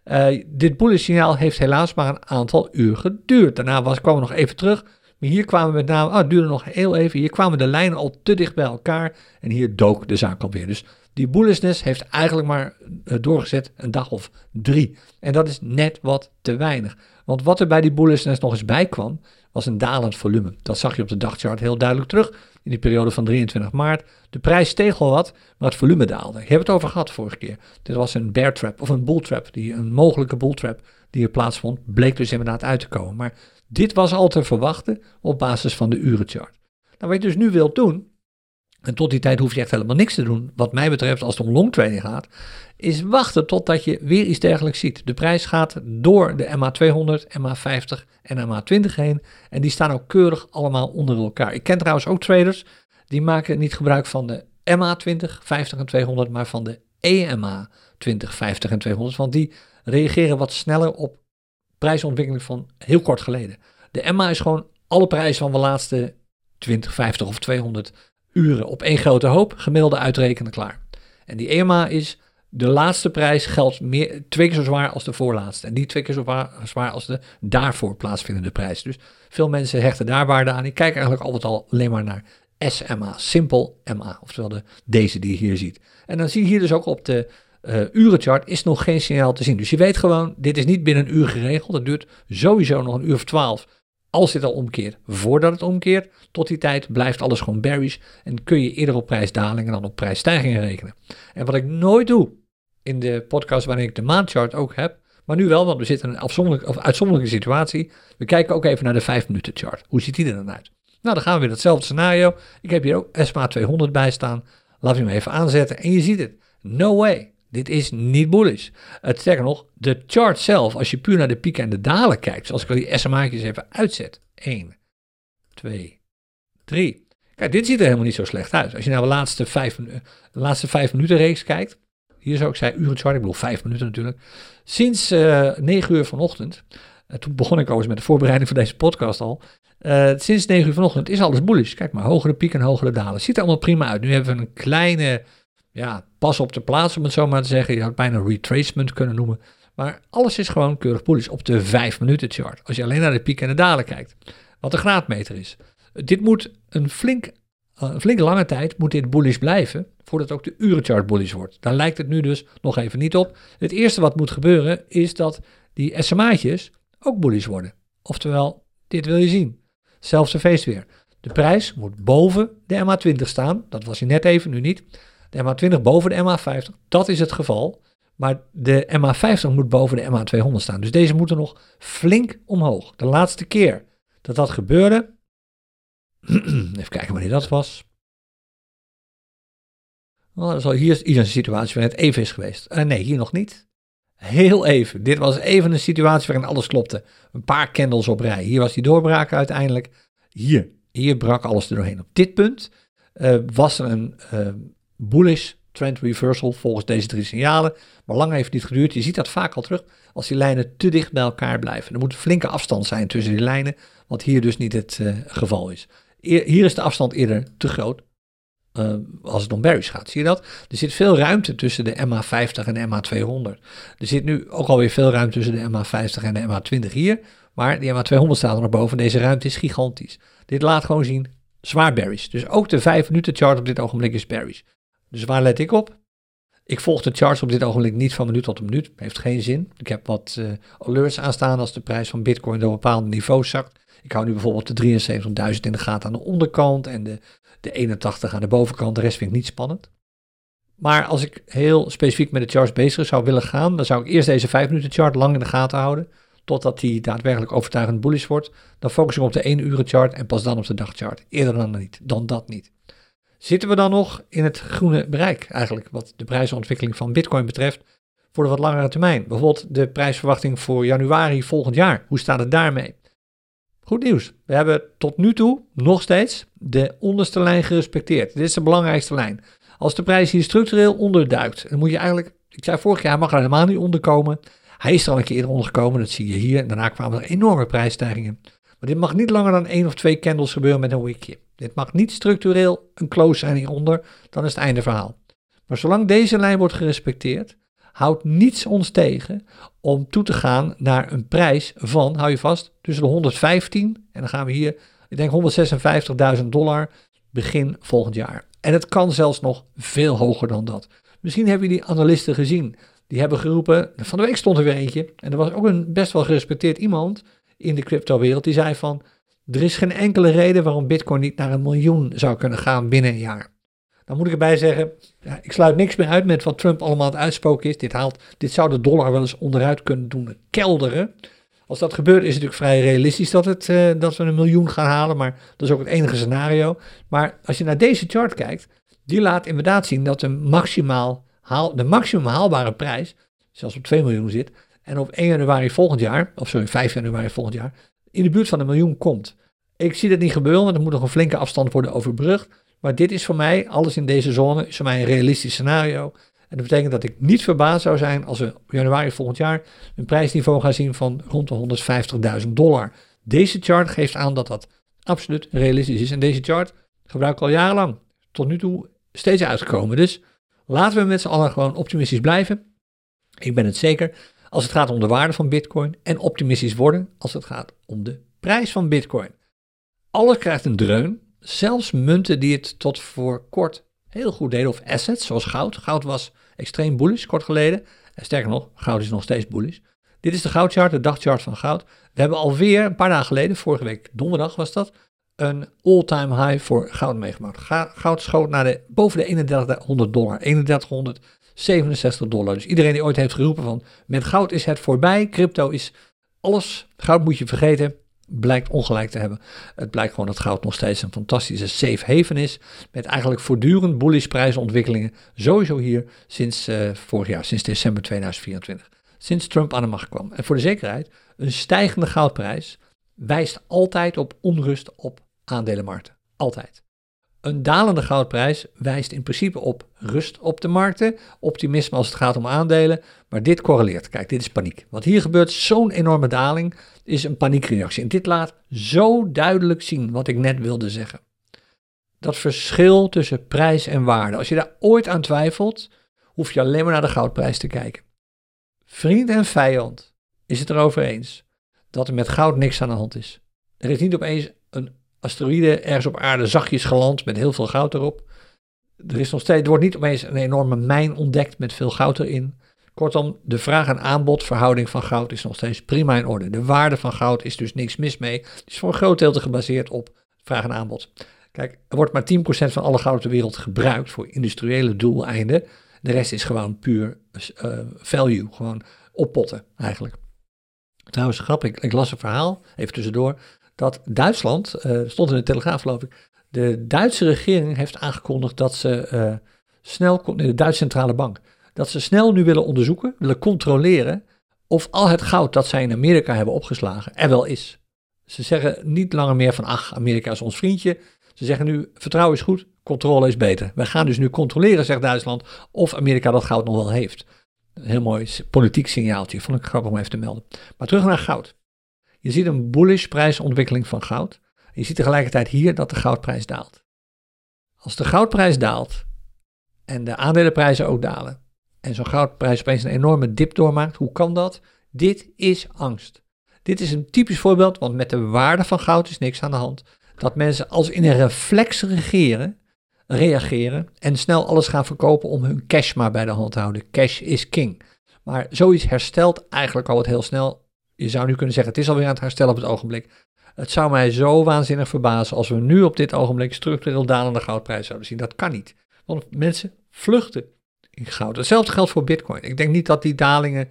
Dit bullish signaal heeft helaas maar een aantal uur geduurd. Daarna kwamen we nog even terug. Maar hier kwamen met name, het duurde nog heel even. Hier kwamen de lijnen al te dicht bij elkaar. En hier dook de zaak alweer. Dus die bullishness heeft eigenlijk maar doorgezet een dag of 3. En dat is net wat te weinig. Want wat er bij die bullishness nog eens bij kwam, was een dalend volume. Dat zag je op de dagchart heel duidelijk terug. In die periode van 23 maart. De prijs steeg al wat, maar het volume daalde. Ik heb het over gehad vorige keer. Dit was een bear trap of een bull trap. Een mogelijke bull trap die er plaatsvond. Bleek dus inderdaad uit te komen. Maar dit was al te verwachten op basis van de urenchart. Nou, wat je dus nu wilt doen, en tot die tijd hoef je echt helemaal niks te doen, wat mij betreft als het om long trading gaat, is wachten totdat je weer iets dergelijks ziet. De prijs gaat door de MA200, MA50 en MA20 heen en die staan ook keurig allemaal onder elkaar. Ik ken trouwens ook traders, die maken niet gebruik van de MA20, 50 en 200, maar van de EMA 20, 50 en 200, want die reageren wat sneller op prijsontwikkeling van heel kort geleden. De MA is gewoon alle prijzen van de laatste 20, 50 of 200 uren op één grote hoop, gemiddelde uitrekenen, klaar. En die EMA is, de laatste prijs geldt 2 keer zo zwaar als de voorlaatste. En die 2 keer zo zwaar als de daarvoor plaatsvindende prijs. Dus veel mensen hechten daar waarde aan. Ik kijk eigenlijk altijd al alleen maar naar SMA, Simple MA, oftewel deze die je hier ziet. En dan zie je hier dus ook op de urenchart is nog geen signaal te zien. Dus je weet gewoon, dit is niet binnen een uur geregeld. Het duurt sowieso nog een uur of 12 als dit al omkeert. Voordat het omkeert, tot die tijd blijft alles gewoon bearish en kun je eerder op prijsdalingen dan op prijsstijgingen rekenen. En wat ik nooit doe in de podcast wanneer ik de maandchart ook heb, maar nu wel, want we zitten in een uitzonderlijke situatie. We kijken ook even naar de 5 minuten chart. Hoe ziet die er dan uit? Nou, dan gaan we weer hetzelfde scenario. Ik heb hier ook SMA 200 bij staan. Laat je hem even aanzetten en je ziet het. No way. Dit is niet bullish. Sterker nog, de chart zelf, als je puur naar de pieken en de dalen kijkt, zoals ik al die SMA'tjes even uitzet. 1, 2, 3. Kijk, dit ziet er helemaal niet zo slecht uit. Als je naar de laatste 5 minuten reeks kijkt. Hier zou ik zeggen urenchart, ik bedoel 5 minuten natuurlijk. Sinds 9 uur vanochtend, toen begon ik overigens met de voorbereiding van deze podcast al. Sinds 9 uur vanochtend is alles bullish. Kijk maar, hogere pieken en hogere dalen. Ziet er allemaal prima uit. Nu hebben we een kleine pas op de plaats, om het zo maar te zeggen. Je had het bijna retracement kunnen noemen. Maar alles is gewoon keurig bullish op de 5 minuten chart. Als je alleen naar de pieken en de dalen kijkt. Wat de graadmeter is. Dit moet een flinke lange tijd moet dit bullish blijven, voordat ook de urenchart bullish wordt. Daar lijkt het nu dus nog even niet op. Het eerste wat moet gebeuren is dat die SMA'tjes ook bullish worden. Oftewel, dit wil je zien. Zelfde feest weer. De prijs moet boven de MA20 staan. Dat was hij net even, nu niet. De MA20 boven de MA50, dat is het geval. Maar de MA50 moet boven de MA200 staan. Dus deze moeten nog flink omhoog. De laatste keer dat gebeurde, even kijken wanneer dat was. Hier is een situatie waarin het even is geweest. Nee, hier nog niet. Heel even. Dit was even een situatie waarin alles klopte. Een paar candles op rij. Hier was die doorbraak uiteindelijk. Hier brak alles er doorheen. Op dit punt was er een bullish trend reversal volgens deze 3 signalen. Maar lang heeft het niet geduurd. Je ziet dat vaak al terug als die lijnen te dicht bij elkaar blijven. Er moet een flinke afstand zijn tussen die lijnen, wat hier dus niet het geval is. Hier is de afstand eerder te groot als het om bearish gaat. Zie je dat? Er zit veel ruimte tussen de MA50 en de MA200. Er zit nu ook alweer veel ruimte tussen de MA50 en de MA20 hier. Maar die MA200 staat er nog boven. Deze ruimte is gigantisch. Dit laat gewoon zien, zwaar bearish. Dus ook de 5 minuten chart op dit ogenblik is bearish. Dus waar let ik op? Ik volg de charts op dit ogenblik niet van minuut tot minuut. Heeft geen zin. Ik heb wat alerts aanstaan als de prijs van Bitcoin door bepaalde niveaus zakt. Ik hou nu bijvoorbeeld de 73.000 in de gaten aan de onderkant en de 81 aan de bovenkant. De rest vind ik niet spannend. Maar als ik heel specifiek met de charts bezig zou willen gaan, dan zou ik eerst deze 5 minuten chart lang in de gaten houden, totdat die daadwerkelijk overtuigend bullish wordt. Dan focus ik op de 1 uren chart en pas dan op de dagchart. Eerder dan dat niet. Zitten we dan nog in het groene bereik eigenlijk, wat de prijsontwikkeling van Bitcoin betreft, voor de wat langere termijn? Bijvoorbeeld de prijsverwachting voor januari volgend jaar. Hoe staat het daarmee? Goed nieuws. We hebben tot nu toe nog steeds de onderste lijn gerespecteerd. Dit is de belangrijkste lijn. Als de prijs hier structureel onderduikt, dan moet je eigenlijk, ik zei vorig jaar, mag er helemaal niet onderkomen. Hij is er al een keer eerder ondergekomen, dat zie je hier. En daarna kwamen er enorme prijsstijgingen. Maar dit mag niet langer dan 1 of 2 candles gebeuren met een wickje. Dit mag niet structureel een close zijn hieronder, dan is het einde verhaal. Maar zolang deze lijn wordt gerespecteerd, houdt niets ons tegen om toe te gaan naar een prijs van, hou je vast, tussen de 115 en dan gaan we hier, ik denk $156.000 begin volgend jaar. En het kan zelfs nog veel hoger dan dat. Misschien hebben jullie analisten gezien, die hebben geroepen, van de week stond er weer eentje, en er was ook een best wel gerespecteerd iemand in de cryptowereld, die zei van, er is geen enkele reden waarom Bitcoin niet naar 1 miljoen zou kunnen gaan binnen een jaar. Dan moet ik erbij zeggen, ja, ik sluit niks meer uit met wat Trump allemaal aan het uitspoken is. Dit zou de dollar wel eens onderuit kunnen doen kelderen. Als dat gebeurt is het natuurlijk vrij realistisch dat we 1 miljoen gaan halen, maar dat is ook het enige scenario. Maar als je naar deze chart kijkt, die laat inderdaad zien dat de maximum haalbare prijs zelfs op 2 miljoen zit en op 5 januari volgend jaar, in de buurt van 1 miljoen komt. Ik zie dat niet gebeuren, want er moet nog een flinke afstand worden overbrugd. Maar dit is voor mij, alles in deze zone, is voor mij een realistisch scenario. En dat betekent dat ik niet verbaasd zou zijn als we op januari volgend jaar een prijsniveau gaan zien van rond de $150.000. Deze chart geeft aan dat dat absoluut realistisch is. En deze chart gebruik ik al jarenlang. Tot nu toe steeds uitgekomen. Dus laten we met z'n allen gewoon optimistisch blijven. Ik ben het zeker als het gaat om de waarde van Bitcoin. En optimistisch worden als het gaat om de prijs van Bitcoin. Alles krijgt een dreun. Zelfs munten die het tot voor kort heel goed deden, of assets zoals goud. Goud was extreem bullish kort geleden. En sterker nog, goud is nog steeds bullish. Dit is de goudchart, de dagchart van goud. We hebben alweer een paar dagen geleden, vorige week donderdag was dat, een all-time high voor goud meegemaakt. Goud schoot naar boven de $3100, $3167. Dus iedereen die ooit heeft geroepen van met goud is het voorbij, crypto is alles, goud moet je vergeten, blijkt ongelijk te hebben. Het blijkt gewoon dat goud nog steeds een fantastische safe haven is, met eigenlijk voortdurend bullish prijsontwikkelingen, sowieso hier sinds vorig jaar, sinds december 2024. Sinds Trump aan de macht kwam. En voor de zekerheid, een stijgende goudprijs wijst altijd op onrust op aandelenmarkten. Altijd. Een dalende goudprijs wijst in principe op rust op de markten, optimisme als het gaat om aandelen, maar dit correleert. Kijk, dit is paniek. Wat hier gebeurt, zo'n enorme daling, is een paniekreactie. En dit laat zo duidelijk zien wat ik net wilde zeggen. Dat verschil tussen prijs en waarde. Als je daar ooit aan twijfelt, hoef je alleen maar naar de goudprijs te kijken. Vriend en vijand is het erover eens dat er met goud niks aan de hand is. Er is niet opeens een asteroïde ergens op aarde zachtjes geland met heel veel goud erop. Er wordt niet opeens een enorme mijn ontdekt met veel goud erin. Kortom, de vraag- en aanbodverhouding van goud is nog steeds prima in orde. De waarde van goud is dus niks mis mee. Het is voor een groot deel gebaseerd op vraag en aanbod. Kijk, er wordt maar 10% van alle goud ter wereld gebruikt voor industriële doeleinden. De rest is gewoon puur value, gewoon oppotten eigenlijk. Trouwens, grappig, ik las een verhaal, even tussendoor, dat Duitsland, stond in de Telegraaf geloof ik, de Duitse regering heeft aangekondigd dat ze de Duitse Centrale Bank, dat ze snel nu willen onderzoeken, willen controleren of al het goud dat zij in Amerika hebben opgeslagen er wel is. Ze zeggen niet langer meer van, ach, Amerika is ons vriendje. Ze zeggen nu, vertrouwen is goed, controle is beter. Wij gaan dus nu controleren, zegt Duitsland, of Amerika dat goud nog wel heeft. Een heel mooi politiek signaaltje, vond ik grappig om even te melden. Maar terug naar goud. Je ziet een bullish prijsontwikkeling van goud. Je ziet tegelijkertijd hier dat de goudprijs daalt. Als de goudprijs daalt en de aandelenprijzen ook dalen en zo'n goudprijs opeens een enorme dip doormaakt, hoe kan dat? Dit is angst. Dit is een typisch voorbeeld, want met de waarde van goud is niks aan de hand. Dat mensen als in een reflex reageren en snel alles gaan verkopen om hun cash maar bij de hand te houden. Cash is king. Maar zoiets herstelt eigenlijk al wat heel snel. Je zou nu kunnen zeggen, het is alweer aan het herstellen op het ogenblik. Het zou mij zo waanzinnig verbazen als we nu op dit ogenblik structureel dalende goudprijs zouden zien. Dat kan niet. Want mensen vluchten in goud. Hetzelfde geldt voor Bitcoin. Ik denk niet dat die dalingen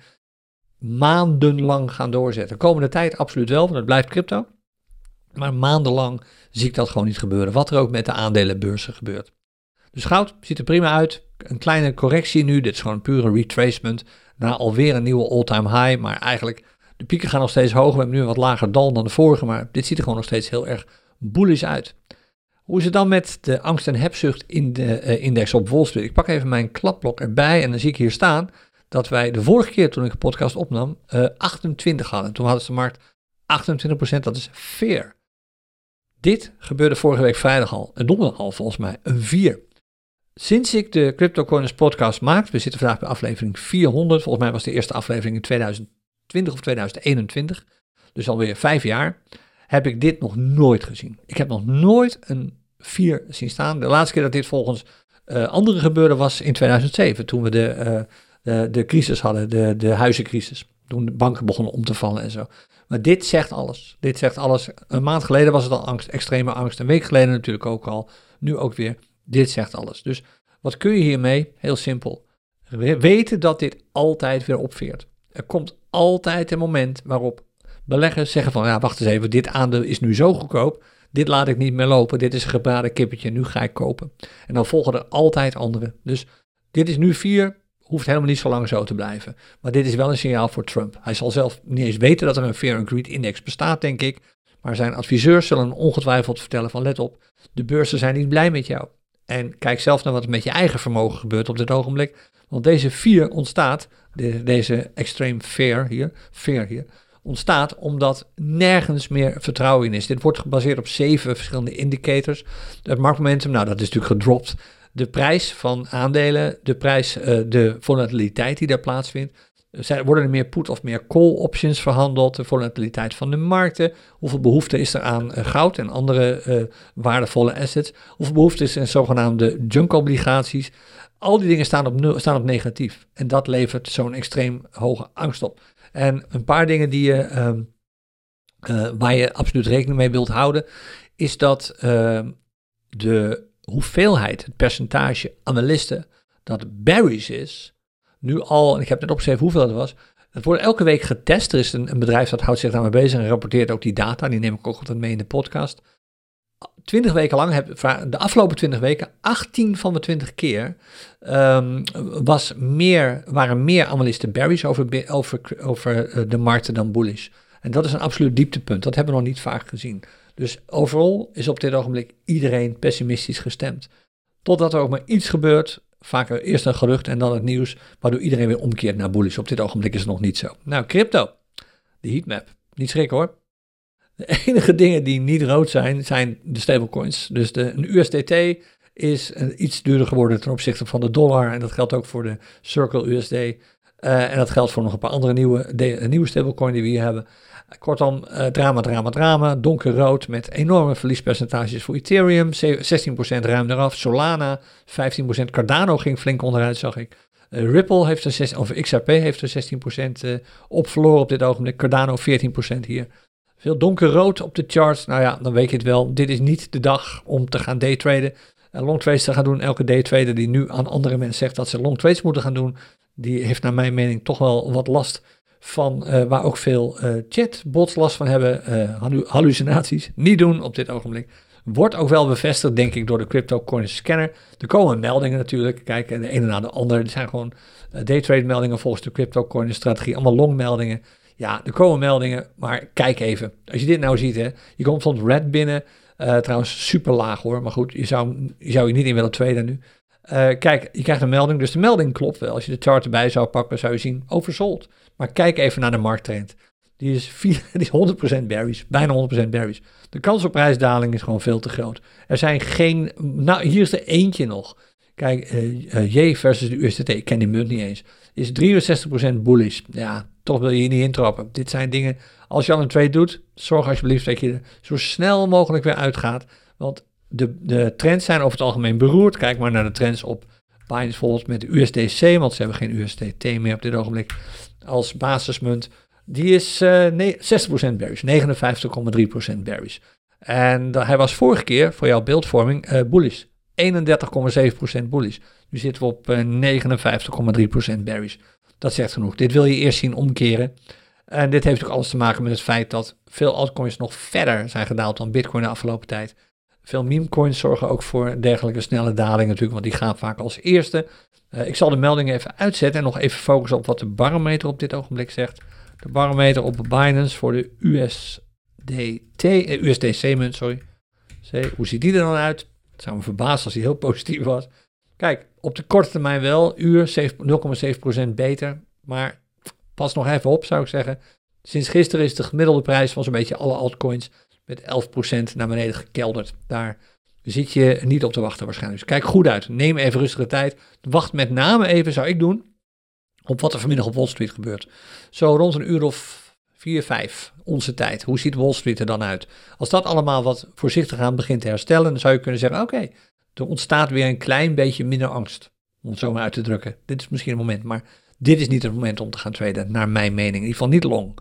maandenlang gaan doorzetten. De komende tijd absoluut wel, want het blijft crypto. Maar maandenlang zie ik dat gewoon niet gebeuren. Wat er ook met de aandelenbeurzen gebeurt. Dus goud ziet er prima uit. Een kleine correctie nu. Dit is gewoon een pure retracement. Na alweer een nieuwe all-time high. Maar eigenlijk, de pieken gaan nog steeds hoger. We hebben nu een wat lager dal dan de vorige. Maar dit ziet er gewoon nog steeds heel erg bullish uit. Hoe is het dan met de angst en hebzucht in de index op Wall Street? Ik pak even mijn klapblok erbij. En dan zie ik hier staan dat wij de vorige keer toen ik de podcast opnam 28 hadden. Toen hadden ze de markt 28%. Dat is fair. Dit gebeurde vorige week vrijdag al, en donderdag al volgens mij, een 4. Sinds ik de CryptoCoiners podcast maak, we zitten vandaag bij aflevering 400, volgens mij was de eerste aflevering in 2020 of 2021, dus alweer 5 jaar, heb ik dit nog nooit gezien. Ik heb nog nooit een 4 zien staan. De laatste keer dat dit volgens anderen gebeurde was in 2007, toen we de crisis hadden, de huizencrisis. Toen de banken begonnen om te vallen en zo. Maar dit zegt alles. Dit zegt alles. Een maand geleden was het al angst, extreme angst. Een week geleden natuurlijk ook al. Nu ook weer. Dit zegt alles. Dus wat kun je hiermee? Heel simpel. Weten dat dit altijd weer opveert. Er komt altijd een moment waarop beleggers zeggen van, ja, wacht eens even, dit aandeel is nu zo goedkoop. Dit laat ik niet meer lopen. Dit is een gebraden kippetje. Nu ga ik kopen. En dan volgen er altijd andere. Dus dit is nu 4. Hoeft helemaal niet zo lang zo te blijven. Maar dit is wel een signaal voor Trump. Hij zal zelf niet eens weten dat er een Fear and Greed Index bestaat, denk ik. Maar zijn adviseurs zullen hem ongetwijfeld vertellen van, let op, de beurzen zijn niet blij met jou. En kijk zelf naar wat er met je eigen vermogen gebeurt op dit ogenblik. Want deze fear ontstaat, deze extreme fear hier, ontstaat omdat nergens meer vertrouwen in is. Dit wordt gebaseerd op 7 verschillende indicators. Het marktmomentum, nou dat is natuurlijk gedropt. De prijs van aandelen, de volatiliteit die daar plaatsvindt. Worden er meer put of meer call options verhandeld? De volatiliteit van de markten. Hoeveel behoefte is er aan goud en andere waardevolle assets? Hoeveel behoefte is er in zogenaamde junk-obligaties? Al die dingen staan op negatief. En dat levert zo'n extreem hoge angst op. En een paar dingen waar je absoluut rekening mee wilt houden, is dat de hoeveelheid, het percentage analisten dat bearish is, nu al, en ik heb net opgeschreven hoeveel het was, het wordt elke week getest. Er is een bedrijf dat houdt zich daarmee bezig en rapporteert ook die data, die neem ik ook altijd mee in de podcast. 20 weken lang, de afgelopen 20 weken, 18 van de 20 keer waren meer analisten bearish over de markten dan bullish. En dat is een absoluut dieptepunt, dat hebben we nog niet vaak gezien. Dus overal is op dit ogenblik iedereen pessimistisch gestemd. Totdat er ook maar iets gebeurt, vaker eerst een gerucht en dan het nieuws, waardoor iedereen weer omkeert naar bullish. Op dit ogenblik is het nog niet zo. Nou, crypto, de heatmap. Niet schrikken hoor. De enige dingen die niet rood zijn de stablecoins. Dus een USDT is iets duurder geworden ten opzichte van de dollar. En dat geldt ook voor de Circle USD. En dat geldt voor nog een paar andere nieuwe stablecoin die we hier hebben. Kortom, drama, donkerrood met enorme verliespercentages voor Ethereum, 16% ruim eraf, Solana 15%, Cardano ging flink onderuit, zag ik. Ripple heeft XRP heeft er 16% op verloren op dit ogenblik, Cardano 14% hier. Veel donkerrood op de charts, nou ja, dan weet je het wel, dit is niet de dag om te gaan daytraden. Long trades te gaan doen, elke daytrader die nu aan andere mensen zegt dat ze long trades moeten gaan doen, die heeft naar mijn mening toch wel wat last van waar ook veel chatbots last van hebben, hallucinaties. Niet doen op dit ogenblik. Wordt ook wel bevestigd, denk ik, door de CryptoCoin Scanner. Er komen meldingen natuurlijk, kijk, de ene na de andere. Er zijn gewoon daytrade meldingen volgens de CryptoCoin strategie, allemaal long meldingen. Ja, er komen meldingen, maar kijk even. Als je dit nou ziet, hè, je komt van Red binnen, trouwens super laag hoor, maar goed, je zou je niet in willen traden nu. Kijk, je krijgt een melding, dus de melding klopt wel. Als je de chart erbij zou pakken, zou je zien oversold. Maar kijk even naar de markttrend. Die is 100% bearish, bijna 100% bearish. De kans op prijsdaling is gewoon veel te groot. Er zijn geen, nou hier is er eentje nog. Kijk, J versus de USDT, ik ken die munt niet eens, is 63% bullish. Ja, toch wil je hier niet intrappen. Dit zijn dingen, als je al een trade doet, zorg alsjeblieft dat je er zo snel mogelijk weer uitgaat. Want de trends zijn over het algemeen beroerd. Kijk maar naar de trends op Binance bijvoorbeeld met de USDC, want ze hebben geen USDT meer op dit ogenblik als basismunt. Die is 60% bearish, 59,3% bearish. En hij was vorige keer, voor jouw beeldvorming, bullish. 31,7% bullish. Nu zitten we op 59,3% bearish. Dat zegt genoeg. Dit wil je eerst zien omkeren. En dit heeft ook alles te maken met het feit dat veel altcoins nog verder zijn gedaald dan Bitcoin de afgelopen tijd. Veel memecoins zorgen ook voor dergelijke snelle dalingen natuurlijk, want die gaan vaak als eerste. Ik zal de meldingen even uitzetten en nog even focussen op wat de barometer op dit ogenblik zegt. De barometer op Binance voor de USDC-munt, Hoe ziet die er dan uit? Het zou me verbazen als die heel positief was. Kijk, op de korte termijn wel, 0,7% beter, maar pas nog even op zou ik zeggen. Sinds gisteren is de gemiddelde prijs van zo'n beetje alle altcoins met 11% naar beneden gekelderd. Daar zit je niet op te wachten waarschijnlijk. Dus kijk goed uit. Neem even rustige tijd. Wacht met name even, zou ik doen, op wat er vanmiddag op Wall Street gebeurt. Zo rond een uur of 4, 5 onze tijd. Hoe ziet Wall Street er dan uit? Als dat allemaal wat voorzichtig aan begint te herstellen, dan zou je kunnen zeggen, oké, er ontstaat weer een klein beetje minder angst. Om het zo maar uit te drukken. Dit is misschien een moment, maar dit is niet het moment om te gaan traden, naar mijn mening. In ieder geval niet long.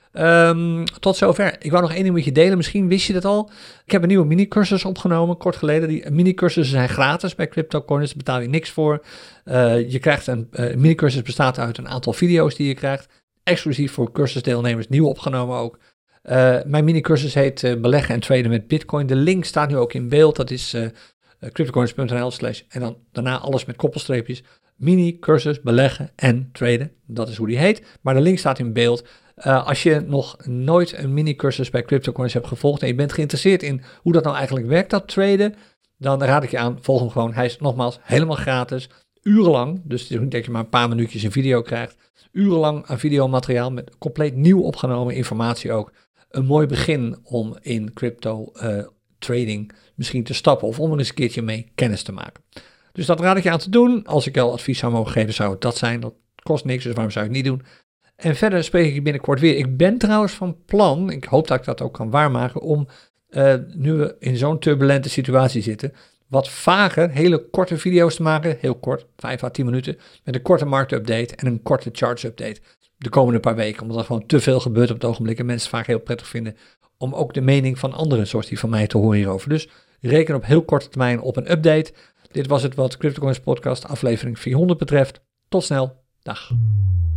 Tot zover. Ik wou nog één ding met je delen. Misschien wist je dat al. Ik heb een nieuwe mini-cursus opgenomen, kort geleden. Die mini-cursussen zijn gratis bij CryptoCoins. Daar betaal je niks voor. Je krijgt een mini-cursus bestaat uit een aantal video's die je krijgt. Exclusief voor cursusdeelnemers, nieuw opgenomen ook. Mijn mini-cursus heet Beleggen en Traden met Bitcoin. De link staat nu ook in beeld. Dat is cryptocoins.nl/ en dan daarna alles met koppelstreepjes. Mini-cursus Beleggen en Traden. Dat is hoe die heet. Maar de link staat in beeld. Als je nog nooit een mini-cursus bij CryptoCoins hebt gevolgd en je bent geïnteresseerd in hoe dat nou eigenlijk werkt, dat traden, dan raad ik je aan, volg hem gewoon. Hij is nogmaals helemaal gratis, urenlang, dus het is niet dat je maar een paar minuutjes een video krijgt, urenlang aan videomateriaal met compleet nieuw opgenomen informatie ook. Een mooi begin om in crypto trading misschien te stappen of om er eens een keertje mee kennis te maken. Dus dat raad ik je aan te doen. Als ik jou advies zou mogen geven, zou het dat zijn. Dat kost niks, dus waarom zou ik het niet doen? En verder spreek ik je binnenkort weer. Ik ben trouwens van plan, ik hoop dat ik dat ook kan waarmaken, om nu we in zo'n turbulente situatie zitten, wat vaker hele korte video's te maken, heel kort, 5 à 10 minuten, met een korte marktupdate en een korte charts update de komende paar weken, omdat er gewoon te veel gebeurt op het ogenblik en mensen het vaak heel prettig vinden om ook de mening van anderen, zoals die van mij, te horen hierover. Dus reken op heel korte termijn op een update. Dit was het wat CryptoCoins Podcast aflevering 400 betreft. Tot snel. Dag.